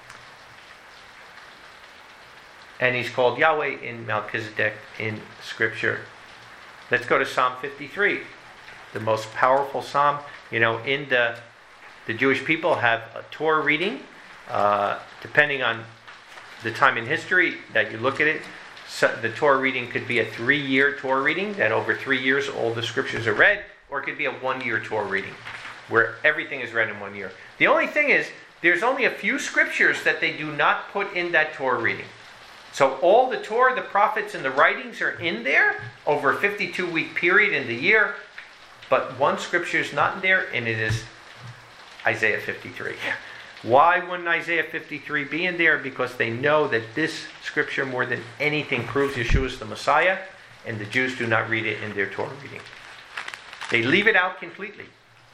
And he's called Yahweh in Melchizedek in Scripture. Let's go to Psalm fifty-three, the most powerful psalm. You know, in the the Jewish people have a Torah reading, uh, depending on the time in history that you look at it. So the Torah reading could be a three-year Torah reading, that over three years all the scriptures are read, or it could be a one-year Torah reading, where everything is read in one year. The only thing is, there's only a few scriptures that they do not put in that Torah reading. So all the Torah, the prophets, and the writings are in there over a fifty-two week period in the year, but one scripture is not in there, and it is Isaiah fifty-three. Why wouldn't Isaiah fifty-three be in there? Because they know that this scripture more than anything proves Yeshua is the Messiah, and the Jews do not read it in their Torah reading. They leave it out completely.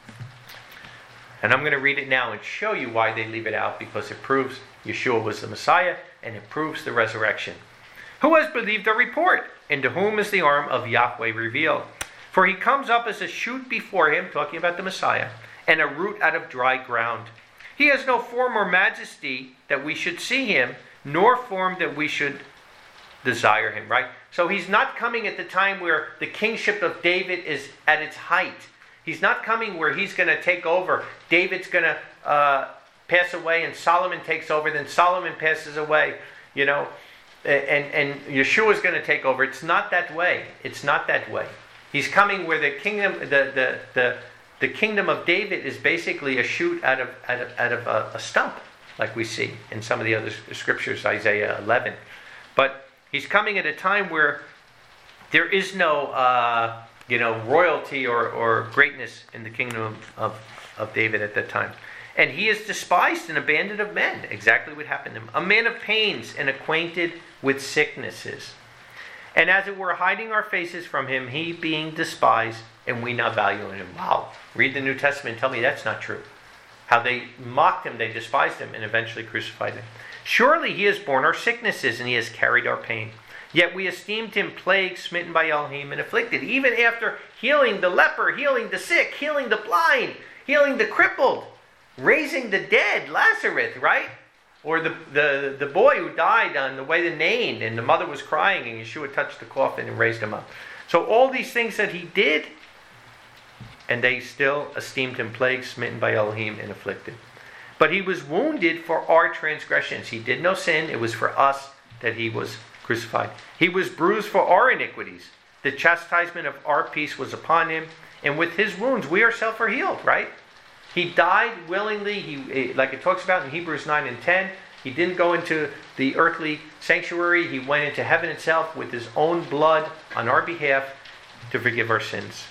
And I'm going to read it now and show you why they leave it out, because it proves Yeshua was the Messiah, and it proves the resurrection. Who has believed the report? And to whom is the arm of Yahweh revealed? For he comes up as a shoot before him, talking about the Messiah, and a root out of dry ground. He has no form or majesty that we should see him, nor form that we should desire him, right? So he's not coming at the time where the kingship of David is at its height. He's not coming where he's going to take over. David's going to uh, pass away and Solomon takes over. Then Solomon passes away, you know, and, and Yeshua is going to take over. It's not that way. It's not that way. He's coming where the kingdom, the the the, the kingdom of David is basically a shoot out of out of, out of a, a stump, like we see in some of the other scriptures, Isaiah eleven. But he's coming at a time where there is no uh, you know royalty or, or greatness in the kingdom of, of David at that time. And he is despised and abandoned of men. Exactly what happened to him. A man of pains and acquainted with sicknesses. And as it were, hiding our faces from him, he being despised, and we not valuing him. Wow. Read the New Testament and tell me that's not true. How they mocked him, they despised him, and eventually crucified him. Surely he has borne our sicknesses, and he has carried our pain. Yet we esteemed him plagued, smitten by Elohim, and afflicted. Even after healing the leper, healing the sick, healing the blind, healing the crippled, raising the dead, Lazarus, right? Or the, the, the boy who died on the way to Nain, and the mother was crying, and Yeshua touched the coffin and raised him up. So all these things that he did, and they still esteemed him plagued, smitten by Elohim, and afflicted. But he was wounded for our transgressions. He did no sin. It was for us that he was crucified. He was bruised for our iniquities. The chastisement of our peace was upon him, and with his wounds we ourselves are healed, right? He died willingly. He, like it talks about in Hebrews nine and ten, he didn't go into the earthly sanctuary. He went into heaven itself with his own blood on our behalf to forgive our sins.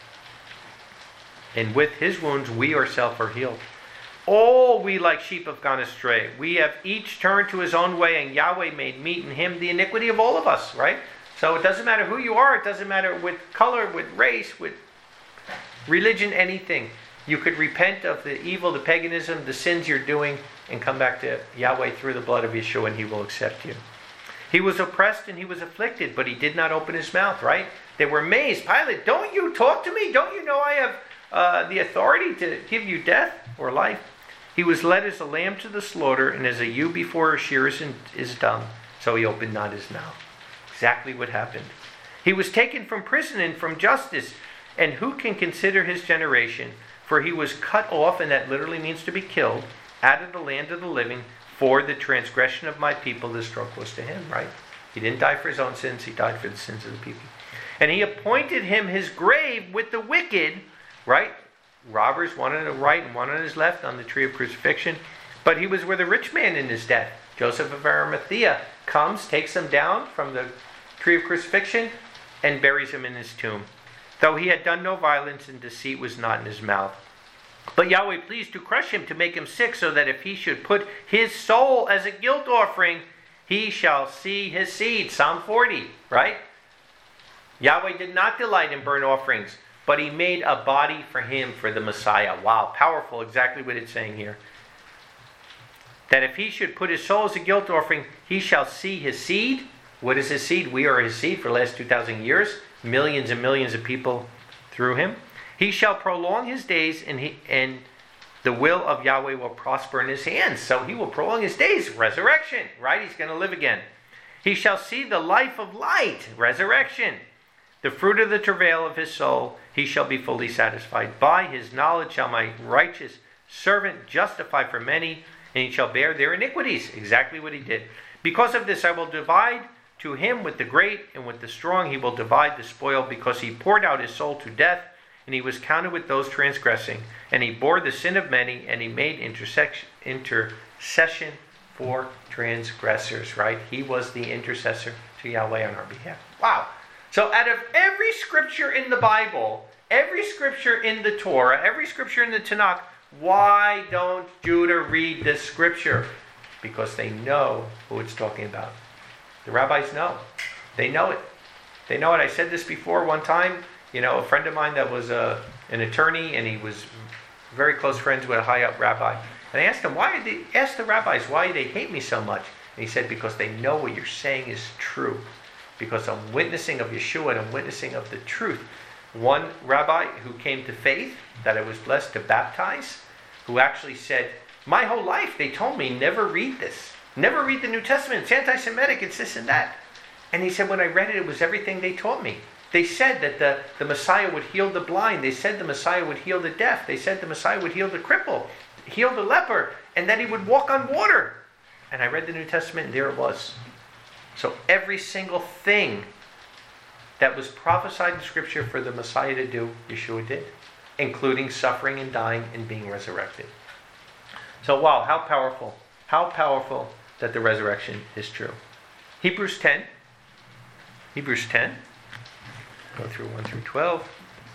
And with his wounds, we ourselves are healed. All we like sheep have gone astray. We have each turned to his own way, and Yahweh made meet in him the iniquity of all of us, right? So it doesn't matter who you are. It doesn't matter with color, with race, with religion, anything. You could repent of the evil, the paganism, the sins you're doing, and come back to Yahweh through the blood of Yeshua, and he will accept you. He was oppressed and he was afflicted, but he did not open his mouth, right? They were amazed. Pilate, don't you talk to me? Don't you know I have uh, the authority to give you death or life? He was led as a lamb to the slaughter, and as a ewe before her shearers is dumb, so he opened not his mouth. Exactly what happened. He was taken from prison and from justice, and who can consider his generation? For he was cut off, and that literally means to be killed, out of the land of the living, for the transgression of my people. The stroke was to him, right? He didn't die for his own sins, he died for the sins of the people. And he appointed him his grave with the wicked, right? Robbers, one on the right and one on his left, on the tree of crucifixion. But he was with a rich man in his death. Joseph of Arimathea comes, takes him down from the tree of crucifixion, and buries him in his tomb. Though he had done no violence, and deceit was not in his mouth. But Yahweh pleased to crush him, to make him sick, so that if he should put his soul as a guilt offering, he shall see his seed. Psalm forty, right? Yahweh did not delight in burnt offerings, but he made a body for him, for the Messiah. Wow, powerful, exactly what it's saying here. That if he should put his soul as a guilt offering, he shall see his seed. What is his seed? We are his seed for the last two thousand years. Millions and millions of people through him. He shall prolong his days, and he and the will of Yahweh will prosper in his hands. So he will prolong his days. Resurrection, right? He's going to live again. He shall see the life of light, resurrection. The fruit of the travail of his soul, he shall be fully satisfied. By his knowledge shall my righteous servant justify for many, and he shall bear their iniquities. Exactly what he did. Because of this I will divide to him with the great and with the strong. He will divide the spoil, because he poured out his soul to death, and he was counted with those transgressing. And he bore the sin of many, and he made intercession, intercession for transgressors, right? He was the intercessor to Yahweh on our behalf. Wow. So out of every scripture in the Bible, every scripture in the Torah, every scripture in the Tanakh, why don't Judah read this scripture? Because they know who it's talking about. The rabbis know. They know it. They know it. I said this before one time. You know, a friend of mine that was a, an attorney, and he was very close friends with a high-up rabbi. And I asked him, why did they ask the rabbis why they hate me so much? And he said, because they know what you're saying is true. Because I'm witnessing of Yeshua and I'm witnessing of the truth. One rabbi who came to faith, that I was blessed to baptize, who actually said, my whole life they told me, never read this. Never read the New Testament. It's anti-Semitic. It's this and that. And he said, when I read it, it was everything they taught me. They said that the, the Messiah would heal the blind. They said the Messiah would heal the deaf. They said the Messiah would heal the cripple, heal the leper, and that he would walk on water. And I read the New Testament, and there it was. So every single thing that was prophesied in Scripture for the Messiah to do, Yeshua did, including suffering and dying and being resurrected. So wow, how powerful, how powerful that the resurrection is true. Hebrews ten. Hebrews ten. Go through one through twelve.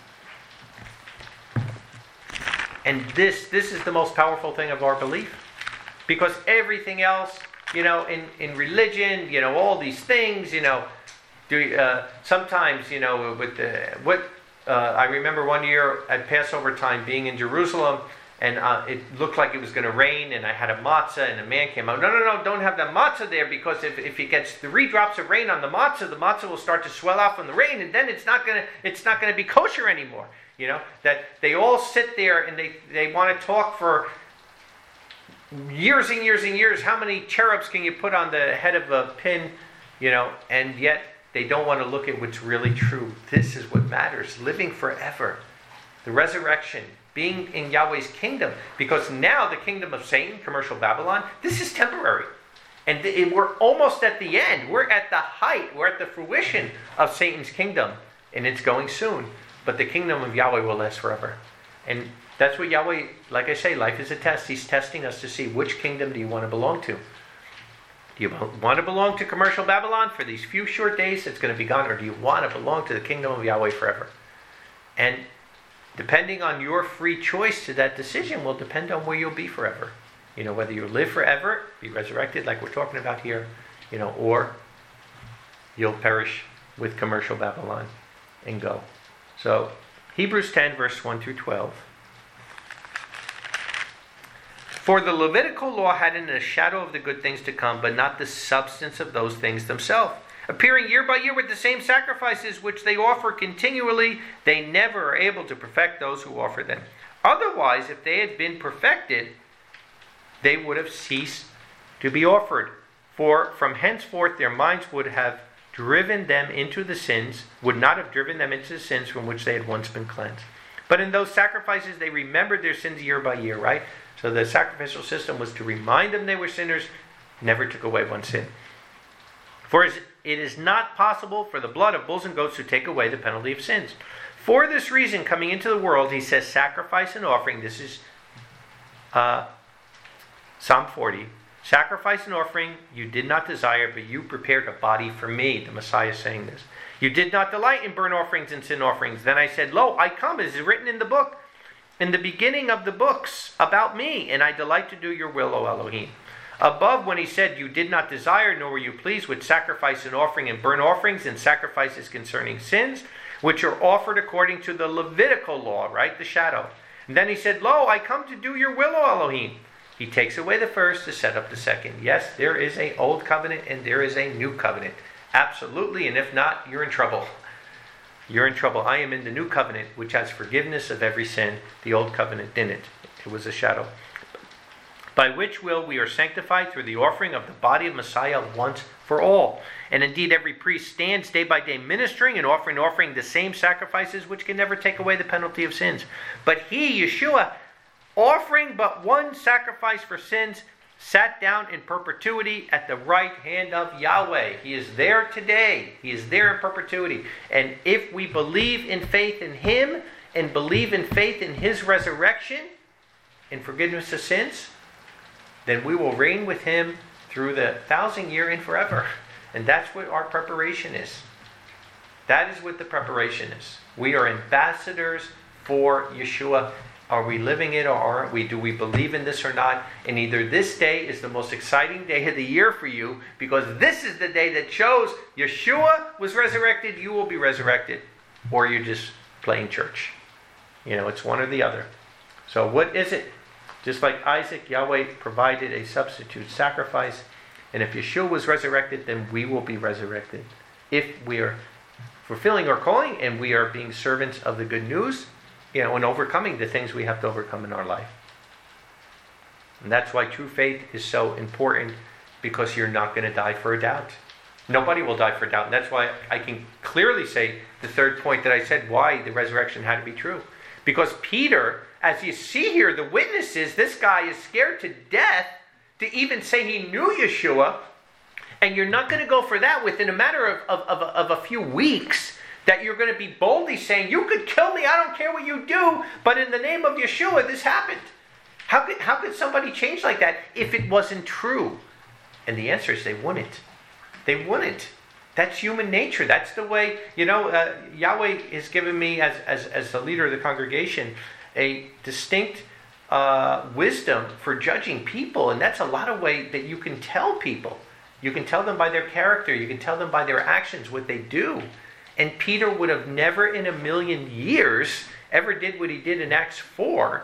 And this this is the most powerful thing of our belief. Because everything else, you know, in, in religion, you know, all these things, you know, do uh, sometimes, you know, with the, what, uh, I remember one year at Passover time being in Jerusalem, and uh, it looked like it was going to rain, and I had a matzah, and a man came out, no, no, no, don't have the matzah there, because if, if it gets three drops of rain on the matzah, the matzah will start to swell out from the rain, and then it's not going to it's not going to be kosher anymore. You know, that they all sit there and they, they want to talk for years and years and years. How many cherubs can you put on the head of a pin, you know, and yet they don't want to look at what's really true. This is what matters, living forever. The resurrection, being in Yahweh's kingdom, because now the kingdom of Satan, commercial Babylon, this is temporary. And th- we're almost at the end. We're at the height, we're at the fruition of Satan's kingdom, and it's going soon. But the kingdom of Yahweh will last forever. And that's what Yahweh, like I say, life is a test. He's testing us to see which kingdom do you want to belong to. Do you want to belong to commercial Babylon for these few short days that's going to be gone, or do you want to belong to the kingdom of Yahweh forever? And depending on your free choice to that decision will depend on where you'll be forever. You know, whether you live forever, be resurrected like we're talking about here, you know, or you'll perish with commercial Babylon and go. So, Hebrews ten, verse one through twelve. For the Levitical law had in it a shadow of the good things to come, but not the substance of those things themselves. Appearing year by year with the same sacrifices which they offer continually, they never are able to perfect those who offer them. Otherwise, if they had been perfected, they would have ceased to be offered. For from henceforth their minds would have driven them into the sins, would not have driven them into the sins from which they had once been cleansed. But in those sacrifices they remembered their sins year by year, right? So the sacrificial system was to remind them they were sinners, never took away one sin. For it is not possible for the blood of bulls and goats to take away the penalty of sins. For this reason, coming into the world, he says, sacrifice and offering, this is uh, Psalm forty, sacrifice and offering you did not desire, but you prepared a body for me. The Messiah is saying this. You did not delight in burnt offerings and sin offerings. Then I said, lo, I come, as is written in the book, in the beginning of the books about me, and I delight to do your will, O Elohim. Above, when he said, you did not desire, nor were you pleased with sacrifice and offering and burnt offerings and sacrifices concerning sins, which are offered according to the Levitical law, right? The shadow. And then he said, lo, I come to do your will, O Elohim. He takes away the first to set up the second. Yes, there is an old covenant and there is a new covenant. Absolutely, and if not, you're in trouble. You're in trouble. I am in the new covenant, which has forgiveness of every sin. The old covenant didn't. It was a shadow. by which will we are sanctified through the offering of the body of Messiah once for all. And indeed every priest stands day by day ministering and offering offering the same sacrifices which can never take away the penalty of sins. But he, Yeshua, offering but one sacrifice for sins, sat down in perpetuity at the right hand of Yahweh. He is there today. He is there in perpetuity. And if we believe in faith in him and believe in faith in his resurrection and forgiveness of sins, then we will reign with him through the thousand year and forever. And that's what our preparation is. That is what the preparation is. We are ambassadors for Yeshua. Are we living it or aren't we? Do we believe in this or not? And either this day is the most exciting day of the year for you, because this is the day that shows Yeshua was resurrected, you will be resurrected. Or you're just playing church. You know, it's one or the other. So what is it? Just like Isaac, Yahweh provided a substitute sacrifice. And if Yeshua was resurrected, then we will be resurrected. If we are fulfilling our calling and we are being servants of the good news, you know, and overcoming the things we have to overcome in our life. And that's why true faith is so important, because you're not going to die for a doubt. Nobody will die for a doubt. And that's why I can clearly say the third point that I said, why the resurrection had to be true. Because Peter, as you see here, the witnesses, this guy is scared to death to even say he knew Yeshua. And you're not going to go for that within a matter of, of, of, of a few weeks, that you're going to be boldly saying, you could kill me, I don't care what you do, but in the name of Yeshua, this happened. How could, how could somebody change like that if it wasn't true? And the answer is they wouldn't. They wouldn't. That's human nature. That's the way, you know, uh, Yahweh has given me, as, as, as the leader of the congregation, a distinct uh, wisdom for judging people. And that's a lot of way that you can tell people. You can tell them by their character. You can tell them by their actions, what they do. And Peter would have never in a million years ever did what he did in Acts four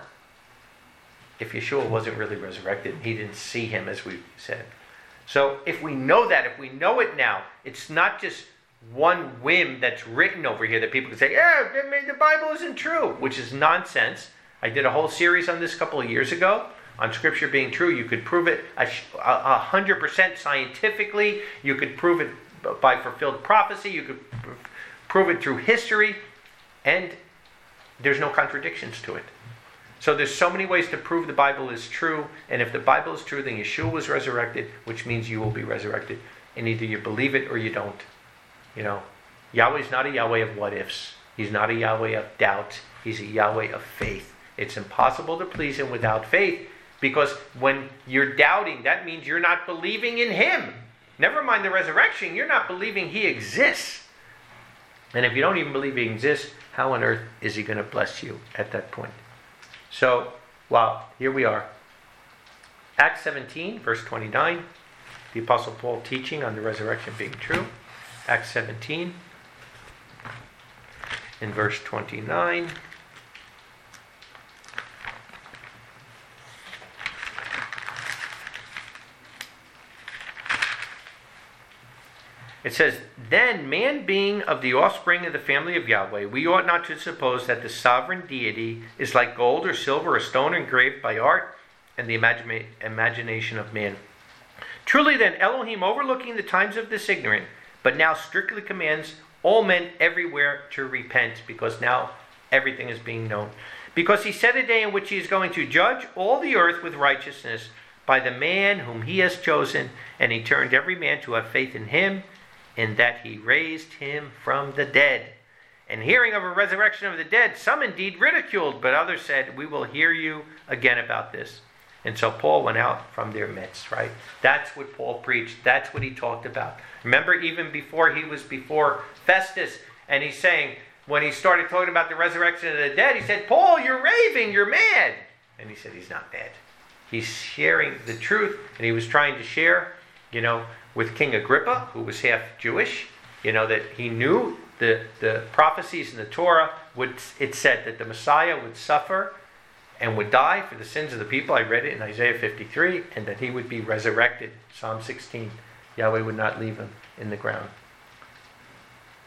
if Yeshua wasn't really resurrected. He didn't see him, as we said. So if we know that, if we know it now, it's not just one whim that's written over here that people can say, yeah, the Bible isn't true, which is nonsense. I did a whole series on this a couple of years ago on Scripture being true. You could prove it a hundred percent scientifically. You could prove it by fulfilled prophecy. You could prove it through history, and there's no contradictions to it. So there's so many ways to prove the Bible is true, and if the Bible is true, then Yeshua was resurrected, which means you will be resurrected, and either you believe it or you don't. You know, Yahweh's not a Yahweh of what-ifs. He's not a Yahweh of doubt. He's a Yahweh of faith. It's impossible to please him without faith, because when you're doubting, that means you're not believing in him. Never mind the resurrection, you're not believing he exists. And if you don't even believe he exists, how on earth is he going to bless you at that point? So, wow, here we are. Acts seventeen, verse twenty-nine. The Apostle Paul teaching on the resurrection being true. Acts seventeen, in verse twenty-nine. It says, then man being of the offspring of the family of Yahweh, we ought not to suppose that the sovereign deity is like gold or silver or stone engraved by art and the imagine- imagination of man. Truly then, Elohim, overlooking the times of this ignorant, but now strictly commands all men everywhere to repent, because now everything is being known. Because he set a day in which he is going to judge all the earth with righteousness by the man whom he has chosen, and he turned every man to have faith in him, in that he raised him from the dead. And hearing of a resurrection of the dead, some indeed ridiculed, but others said, we will hear you again about this. And so Paul went out from their midst, right? That's what Paul preached. That's what he talked about. Remember, even before he was before Festus, and he's saying, when he started talking about the resurrection of the dead, he said, Paul, you're raving, you're mad. And he said, he's not mad. He's sharing the truth, and he was trying to share, you know, with King Agrippa, who was half Jewish, you know, that he knew the, the prophecies in the Torah, would, it said that the Messiah would suffer and would die for the sins of the people. I read it in Isaiah fifty-three, and that he would be resurrected. Psalm sixteen, Yahweh would not leave him in the ground.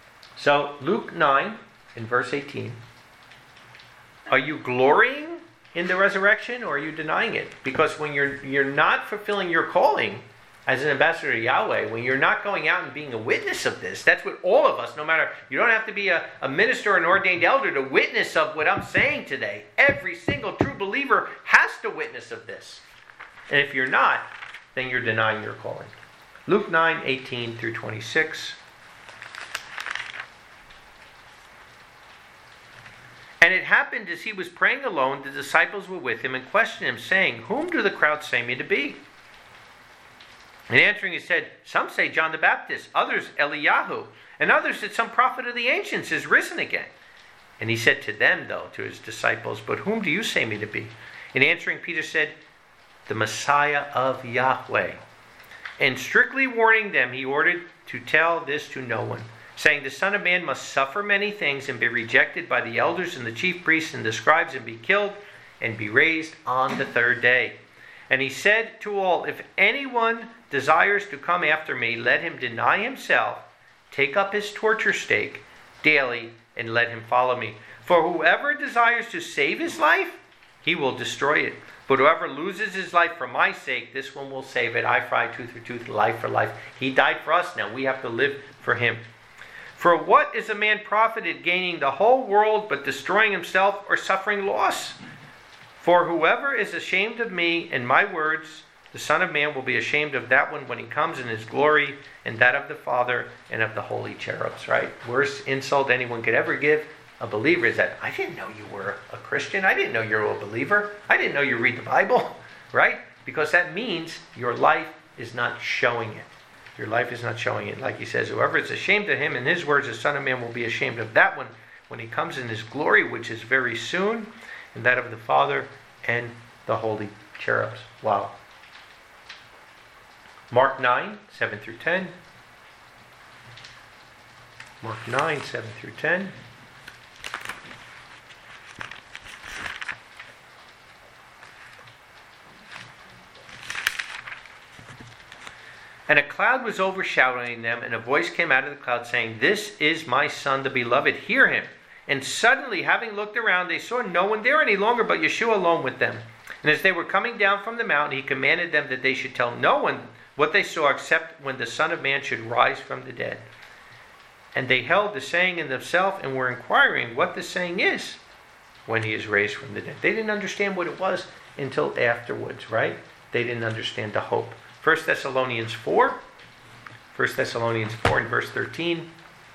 So, Luke nine, in verse eighteen, are you glorying in the resurrection, or are you denying it? Because when you're you're not fulfilling your calling as an ambassador to Yahweh, when you're not going out and being a witness of this, that's what all of us, no matter, you don't have to be a, a minister or an ordained elder to witness of what I'm saying today. Every single true believer has to witness of this. And if you're not, then you're denying your calling. Luke nine, eighteen through twenty-six. And it happened as he was praying alone, the disciples were with him and questioned him, saying, "Whom do the crowd say me to be?" And answering he said, "Some say John the Baptist, others Eliyahu, and others that some prophet of the ancients is risen again." And he said to them, though, to his disciples, "But whom do you say me to be?" And answering Peter said, "The Messiah of Yahweh." And strictly warning them, he ordered to tell this to no one, saying, "The Son of Man must suffer many things and be rejected by the elders and the chief priests and the scribes and be killed and be raised on the third day." And he said to all, "If anyone desires to come after me, let him deny himself, take up his torture stake daily, and let him follow me. For whoever desires to save his life, he will destroy it. But whoever loses his life for my sake, this one will save it. Eye for eye, tooth for tooth, life for life." He died for us. Now we have to live for him. "For what is a man profited gaining the whole world but destroying himself or suffering loss? For whoever is ashamed of me and my words, the Son of Man will be ashamed of that one when he comes in his glory and that of the Father and of the holy cherubs." Right? Worst insult anyone could ever give a believer is that, "I didn't know you were a Christian. I didn't know you were a believer. I didn't know you read the Bible." Right? Because that means your life is not showing it. Your life is not showing it. Like he says, "Whoever is ashamed of him and his words, the Son of Man will be ashamed of that one when he comes in his glory, which is very soon, and that of the Father and the holy cherubs." Wow. Mark nine, seven through ten. Mark nine, seven through ten. "And a cloud was overshadowing them, and a voice came out of the cloud saying, 'This is my Son, the beloved, hear him.' And suddenly, having looked around, they saw no one there any longer but Yeshua alone with them. And as they were coming down from the mountain, he commanded them that they should tell no one what they saw, except when the Son of Man should rise from the dead. And they held the saying in themselves and were inquiring what the saying is when he is raised from the dead." They didn't understand what it was until afterwards, right? They didn't understand the hope. First Thessalonians four. First Thessalonians four and verse thirteen.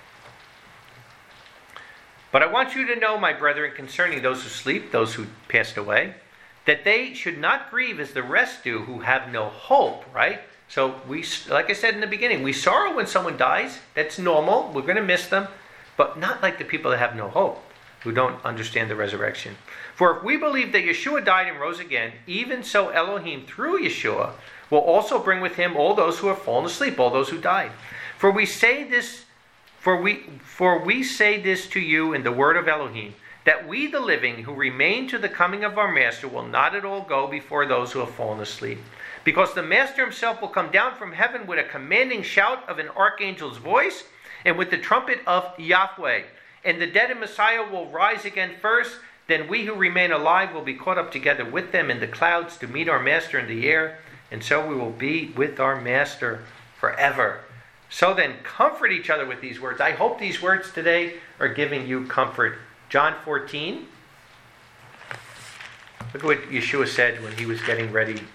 "But I want you to know, my brethren, concerning those who sleep, those who passed away, that they should not grieve as the rest do who have no hope," right? So we, like I said in the beginning, we sorrow when someone dies. That's normal. We're going to miss them. But not like the people that have no hope, who don't understand the resurrection. "For if we believe that Yeshua died and rose again, even so Elohim through Yeshua will also bring with him all those who have fallen asleep," all those who died. For we say this, for we for we say this to you in the word of Elohim, that we the living who remain to the coming of our Master will not at all go before those who have fallen asleep. Because the Master himself will come down from heaven with a commanding shout of an archangel's voice, and with the trumpet of Yahweh. And the dead in Messiah will rise again first. Then we who remain alive will be caught up together with them in the clouds to meet our Master in the air. And so we will be with our Master forever. So then, comfort each other with these words. I hope these words today are giving you comfort. John fourteen. Look at what Yeshua said when he was getting ready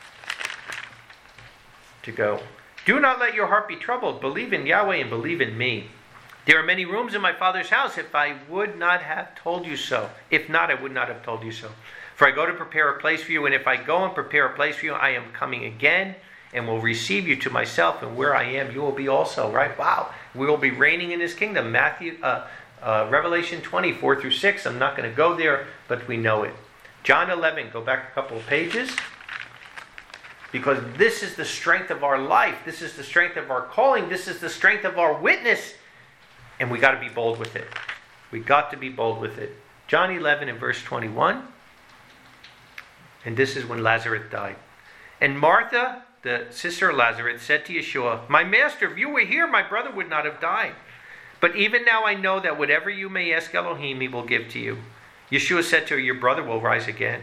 to go. "Do not let your heart be troubled. Believe in Yahweh and believe in me. There are many rooms in my Father's house. If I would not have told you so. If not, I would not have told you so. For I go to prepare a place for you, and if I go and prepare a place for you, I am coming again and will receive you to myself, and where I am, you will be also." Right? Wow. We will be reigning in his kingdom. Matthew, uh, uh, Revelation twenty, four through six. I'm not going to go there, but we know it. John eleven, go back a couple of pages. Because this is the strength of our life. This is the strength of our calling. This is the strength of our witness. And we got to be bold with it. We got to be bold with it. John eleven and verse twenty-one. And this is when Lazarus died. "And Martha, the sister of Lazarus, said to Yeshua, 'My Master, if you were here, my brother would not have died. But even now I know that whatever you may ask Elohim, he will give to you.' Yeshua said to her, 'Your brother will rise again.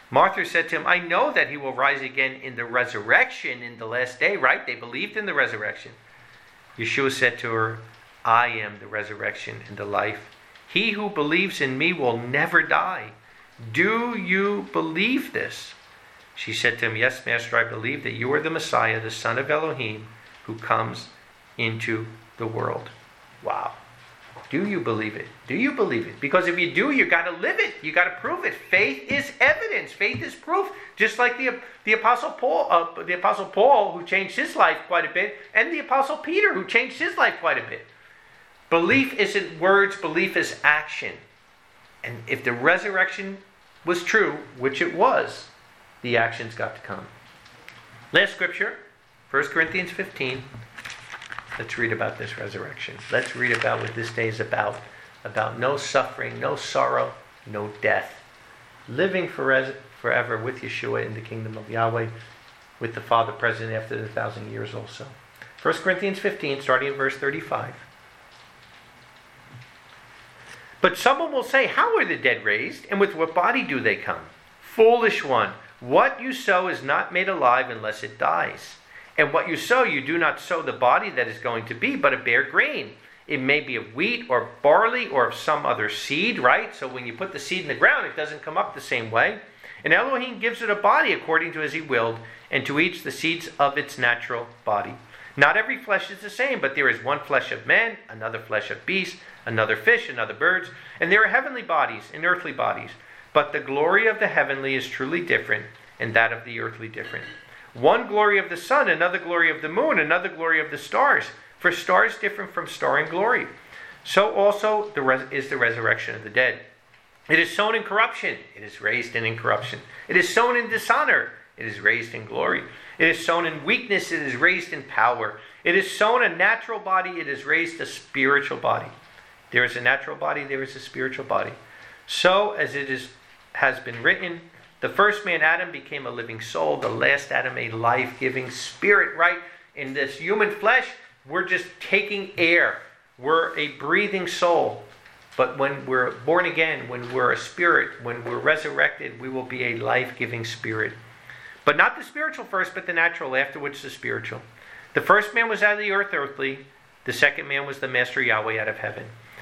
Martha said to him, I know that he will rise again in the resurrection in the last day, right? They believed in the resurrection. Yeshua said to her, I am the resurrection and the life. He who believes in me will never die. Do you believe this? She said to him, yes, Master, I believe that you are the Messiah, the Son of Elohim, who comes into the world. Wow. Do you believe it? Do you believe it? Because if you do, you got to live it. You got to prove it. Faith is evidence. Faith is proof. Just like the the Apostle Paul, uh, the Apostle Paul, who changed his life quite a bit, and the Apostle Peter, who changed his life quite a bit. Belief isn't words. Belief is action. And if the resurrection was true, which it was, the actions got to come. Last scripture, First Corinthians fifteen. Let's read about this resurrection. Let's read about what this day is about. About no suffering, no sorrow, no death. Living forever with Yeshua in the kingdom of Yahweh, with the Father present after the thousand years also. First Corinthians fifteen, starting at verse thirty-five. But someone will say, how are the dead raised? And with what body do they come? Foolish one, what you sow is not made alive unless it dies. And what you sow, you do not sow the body that is going to be, but a bare grain. It may be of wheat or barley or of some other seed, right? So when you put the seed in the ground, it doesn't come up the same way. And Elohim gives it a body according to as he willed, and to each the seeds of its natural body. Not every flesh is the same, but there is one flesh of men, another flesh of beasts, another fish, another birds. And there are heavenly bodies and earthly bodies. But the glory of the heavenly is truly different, and that of the earthly different. One glory of the sun, another glory of the moon, another glory of the stars. For stars different from star in glory. So also the res- is the resurrection of the dead. It is sown in corruption, it is raised in incorruption. It is sown in dishonor, it is raised in glory. It is sown in weakness, it is raised in power. It is sown a natural body, it is raised a spiritual body. There is a natural body, there is a spiritual body. So as it is has been written, the first man, Adam, became a living soul. The last Adam, a life-giving spirit, right? In this human flesh, we're just taking air. We're a breathing soul. But when we're born again, when we're a spirit, when we're resurrected, we will be a life-giving spirit. But not the spiritual first, but the natural, afterwards the spiritual. The first man was out of the earth, earthly. The second man was the Master Yahweh out of heaven.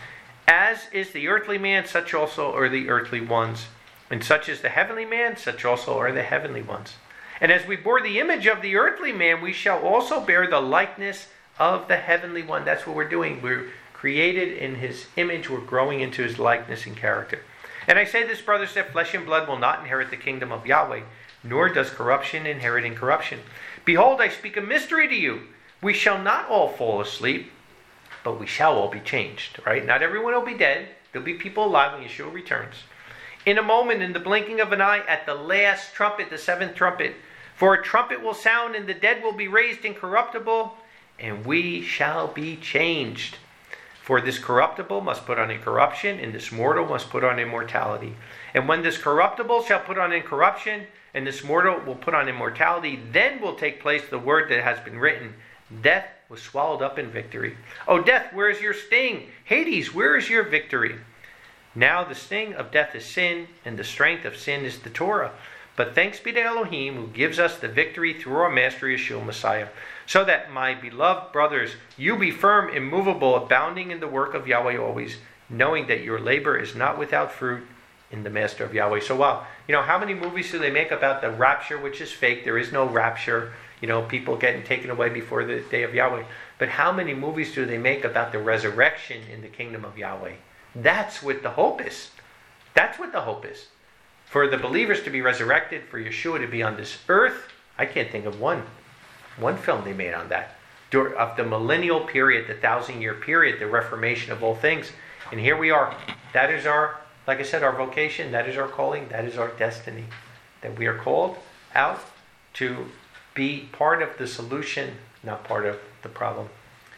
As is the earthly man, such also are the earthly ones. And such is the heavenly man, such also are the heavenly ones. And as we bore the image of the earthly man, we shall also bear the likeness of the heavenly one. That's what we're doing. We're created in his image. We're growing into his likeness and character. And I say this, brothers, that flesh and blood will not inherit the kingdom of Yahweh, nor does corruption inherit incorruption. Behold, I speak a mystery to you. We shall not all fall asleep, but we shall all be changed. Right? Not everyone will be dead. There'll be people alive when Yeshua returns. In a moment, in the blinking of an eye, at the last trumpet, the seventh trumpet. For a trumpet will sound, and the dead will be raised incorruptible, and we shall be changed. For this corruptible must put on incorruption, and this mortal must put on immortality. And when this corruptible shall put on incorruption, and this mortal will put on immortality, then will take place the word that has been written. Death was swallowed up in victory. O death, where is your sting? Hades, where is your victory? Now the sting of death is sin, and the strength of sin is the Torah. But thanks be to Elohim, who gives us the victory through our Master Yeshua Messiah. So that, my beloved brothers, you be firm, immovable, abounding in the work of Yahweh always, knowing that your labor is not without fruit in the Master of Yahweh. So wow, you know, how many movies do they make about the rapture, which is fake? There is no rapture. You know, people getting taken away before the day of Yahweh. But how many movies do they make about the resurrection in the kingdom of Yahweh? That's what the hope is. That's what the hope is. For the believers to be resurrected, for Yeshua to be on this earth. I can't think of one. One film they made on that. Of the millennial period, the thousand year period, the reformation of all things. And here we are. That is our, like I said, our vocation. That is our calling. That is our destiny. That we are called out to be part of the solution, not part of the problem.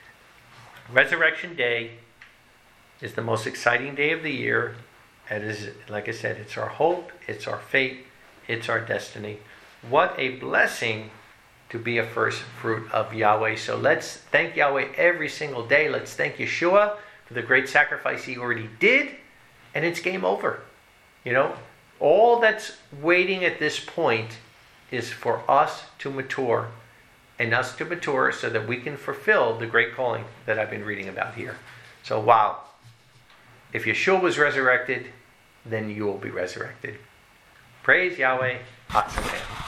Resurrection Day is the most exciting day of the year. It is, like I said, it's our hope, it's our fate, it's our destiny. What a blessing to be a first fruit of Yahweh. So let's thank Yahweh every single day. Let's thank Yeshua for the great sacrifice he already did, and it's game over. You know, All that's waiting at this point is for us to mature, and us to mature so that we can fulfill the great calling that I've been reading about here. So wow, if Yeshua was resurrected, then you will be resurrected. Praise Yahweh. Hot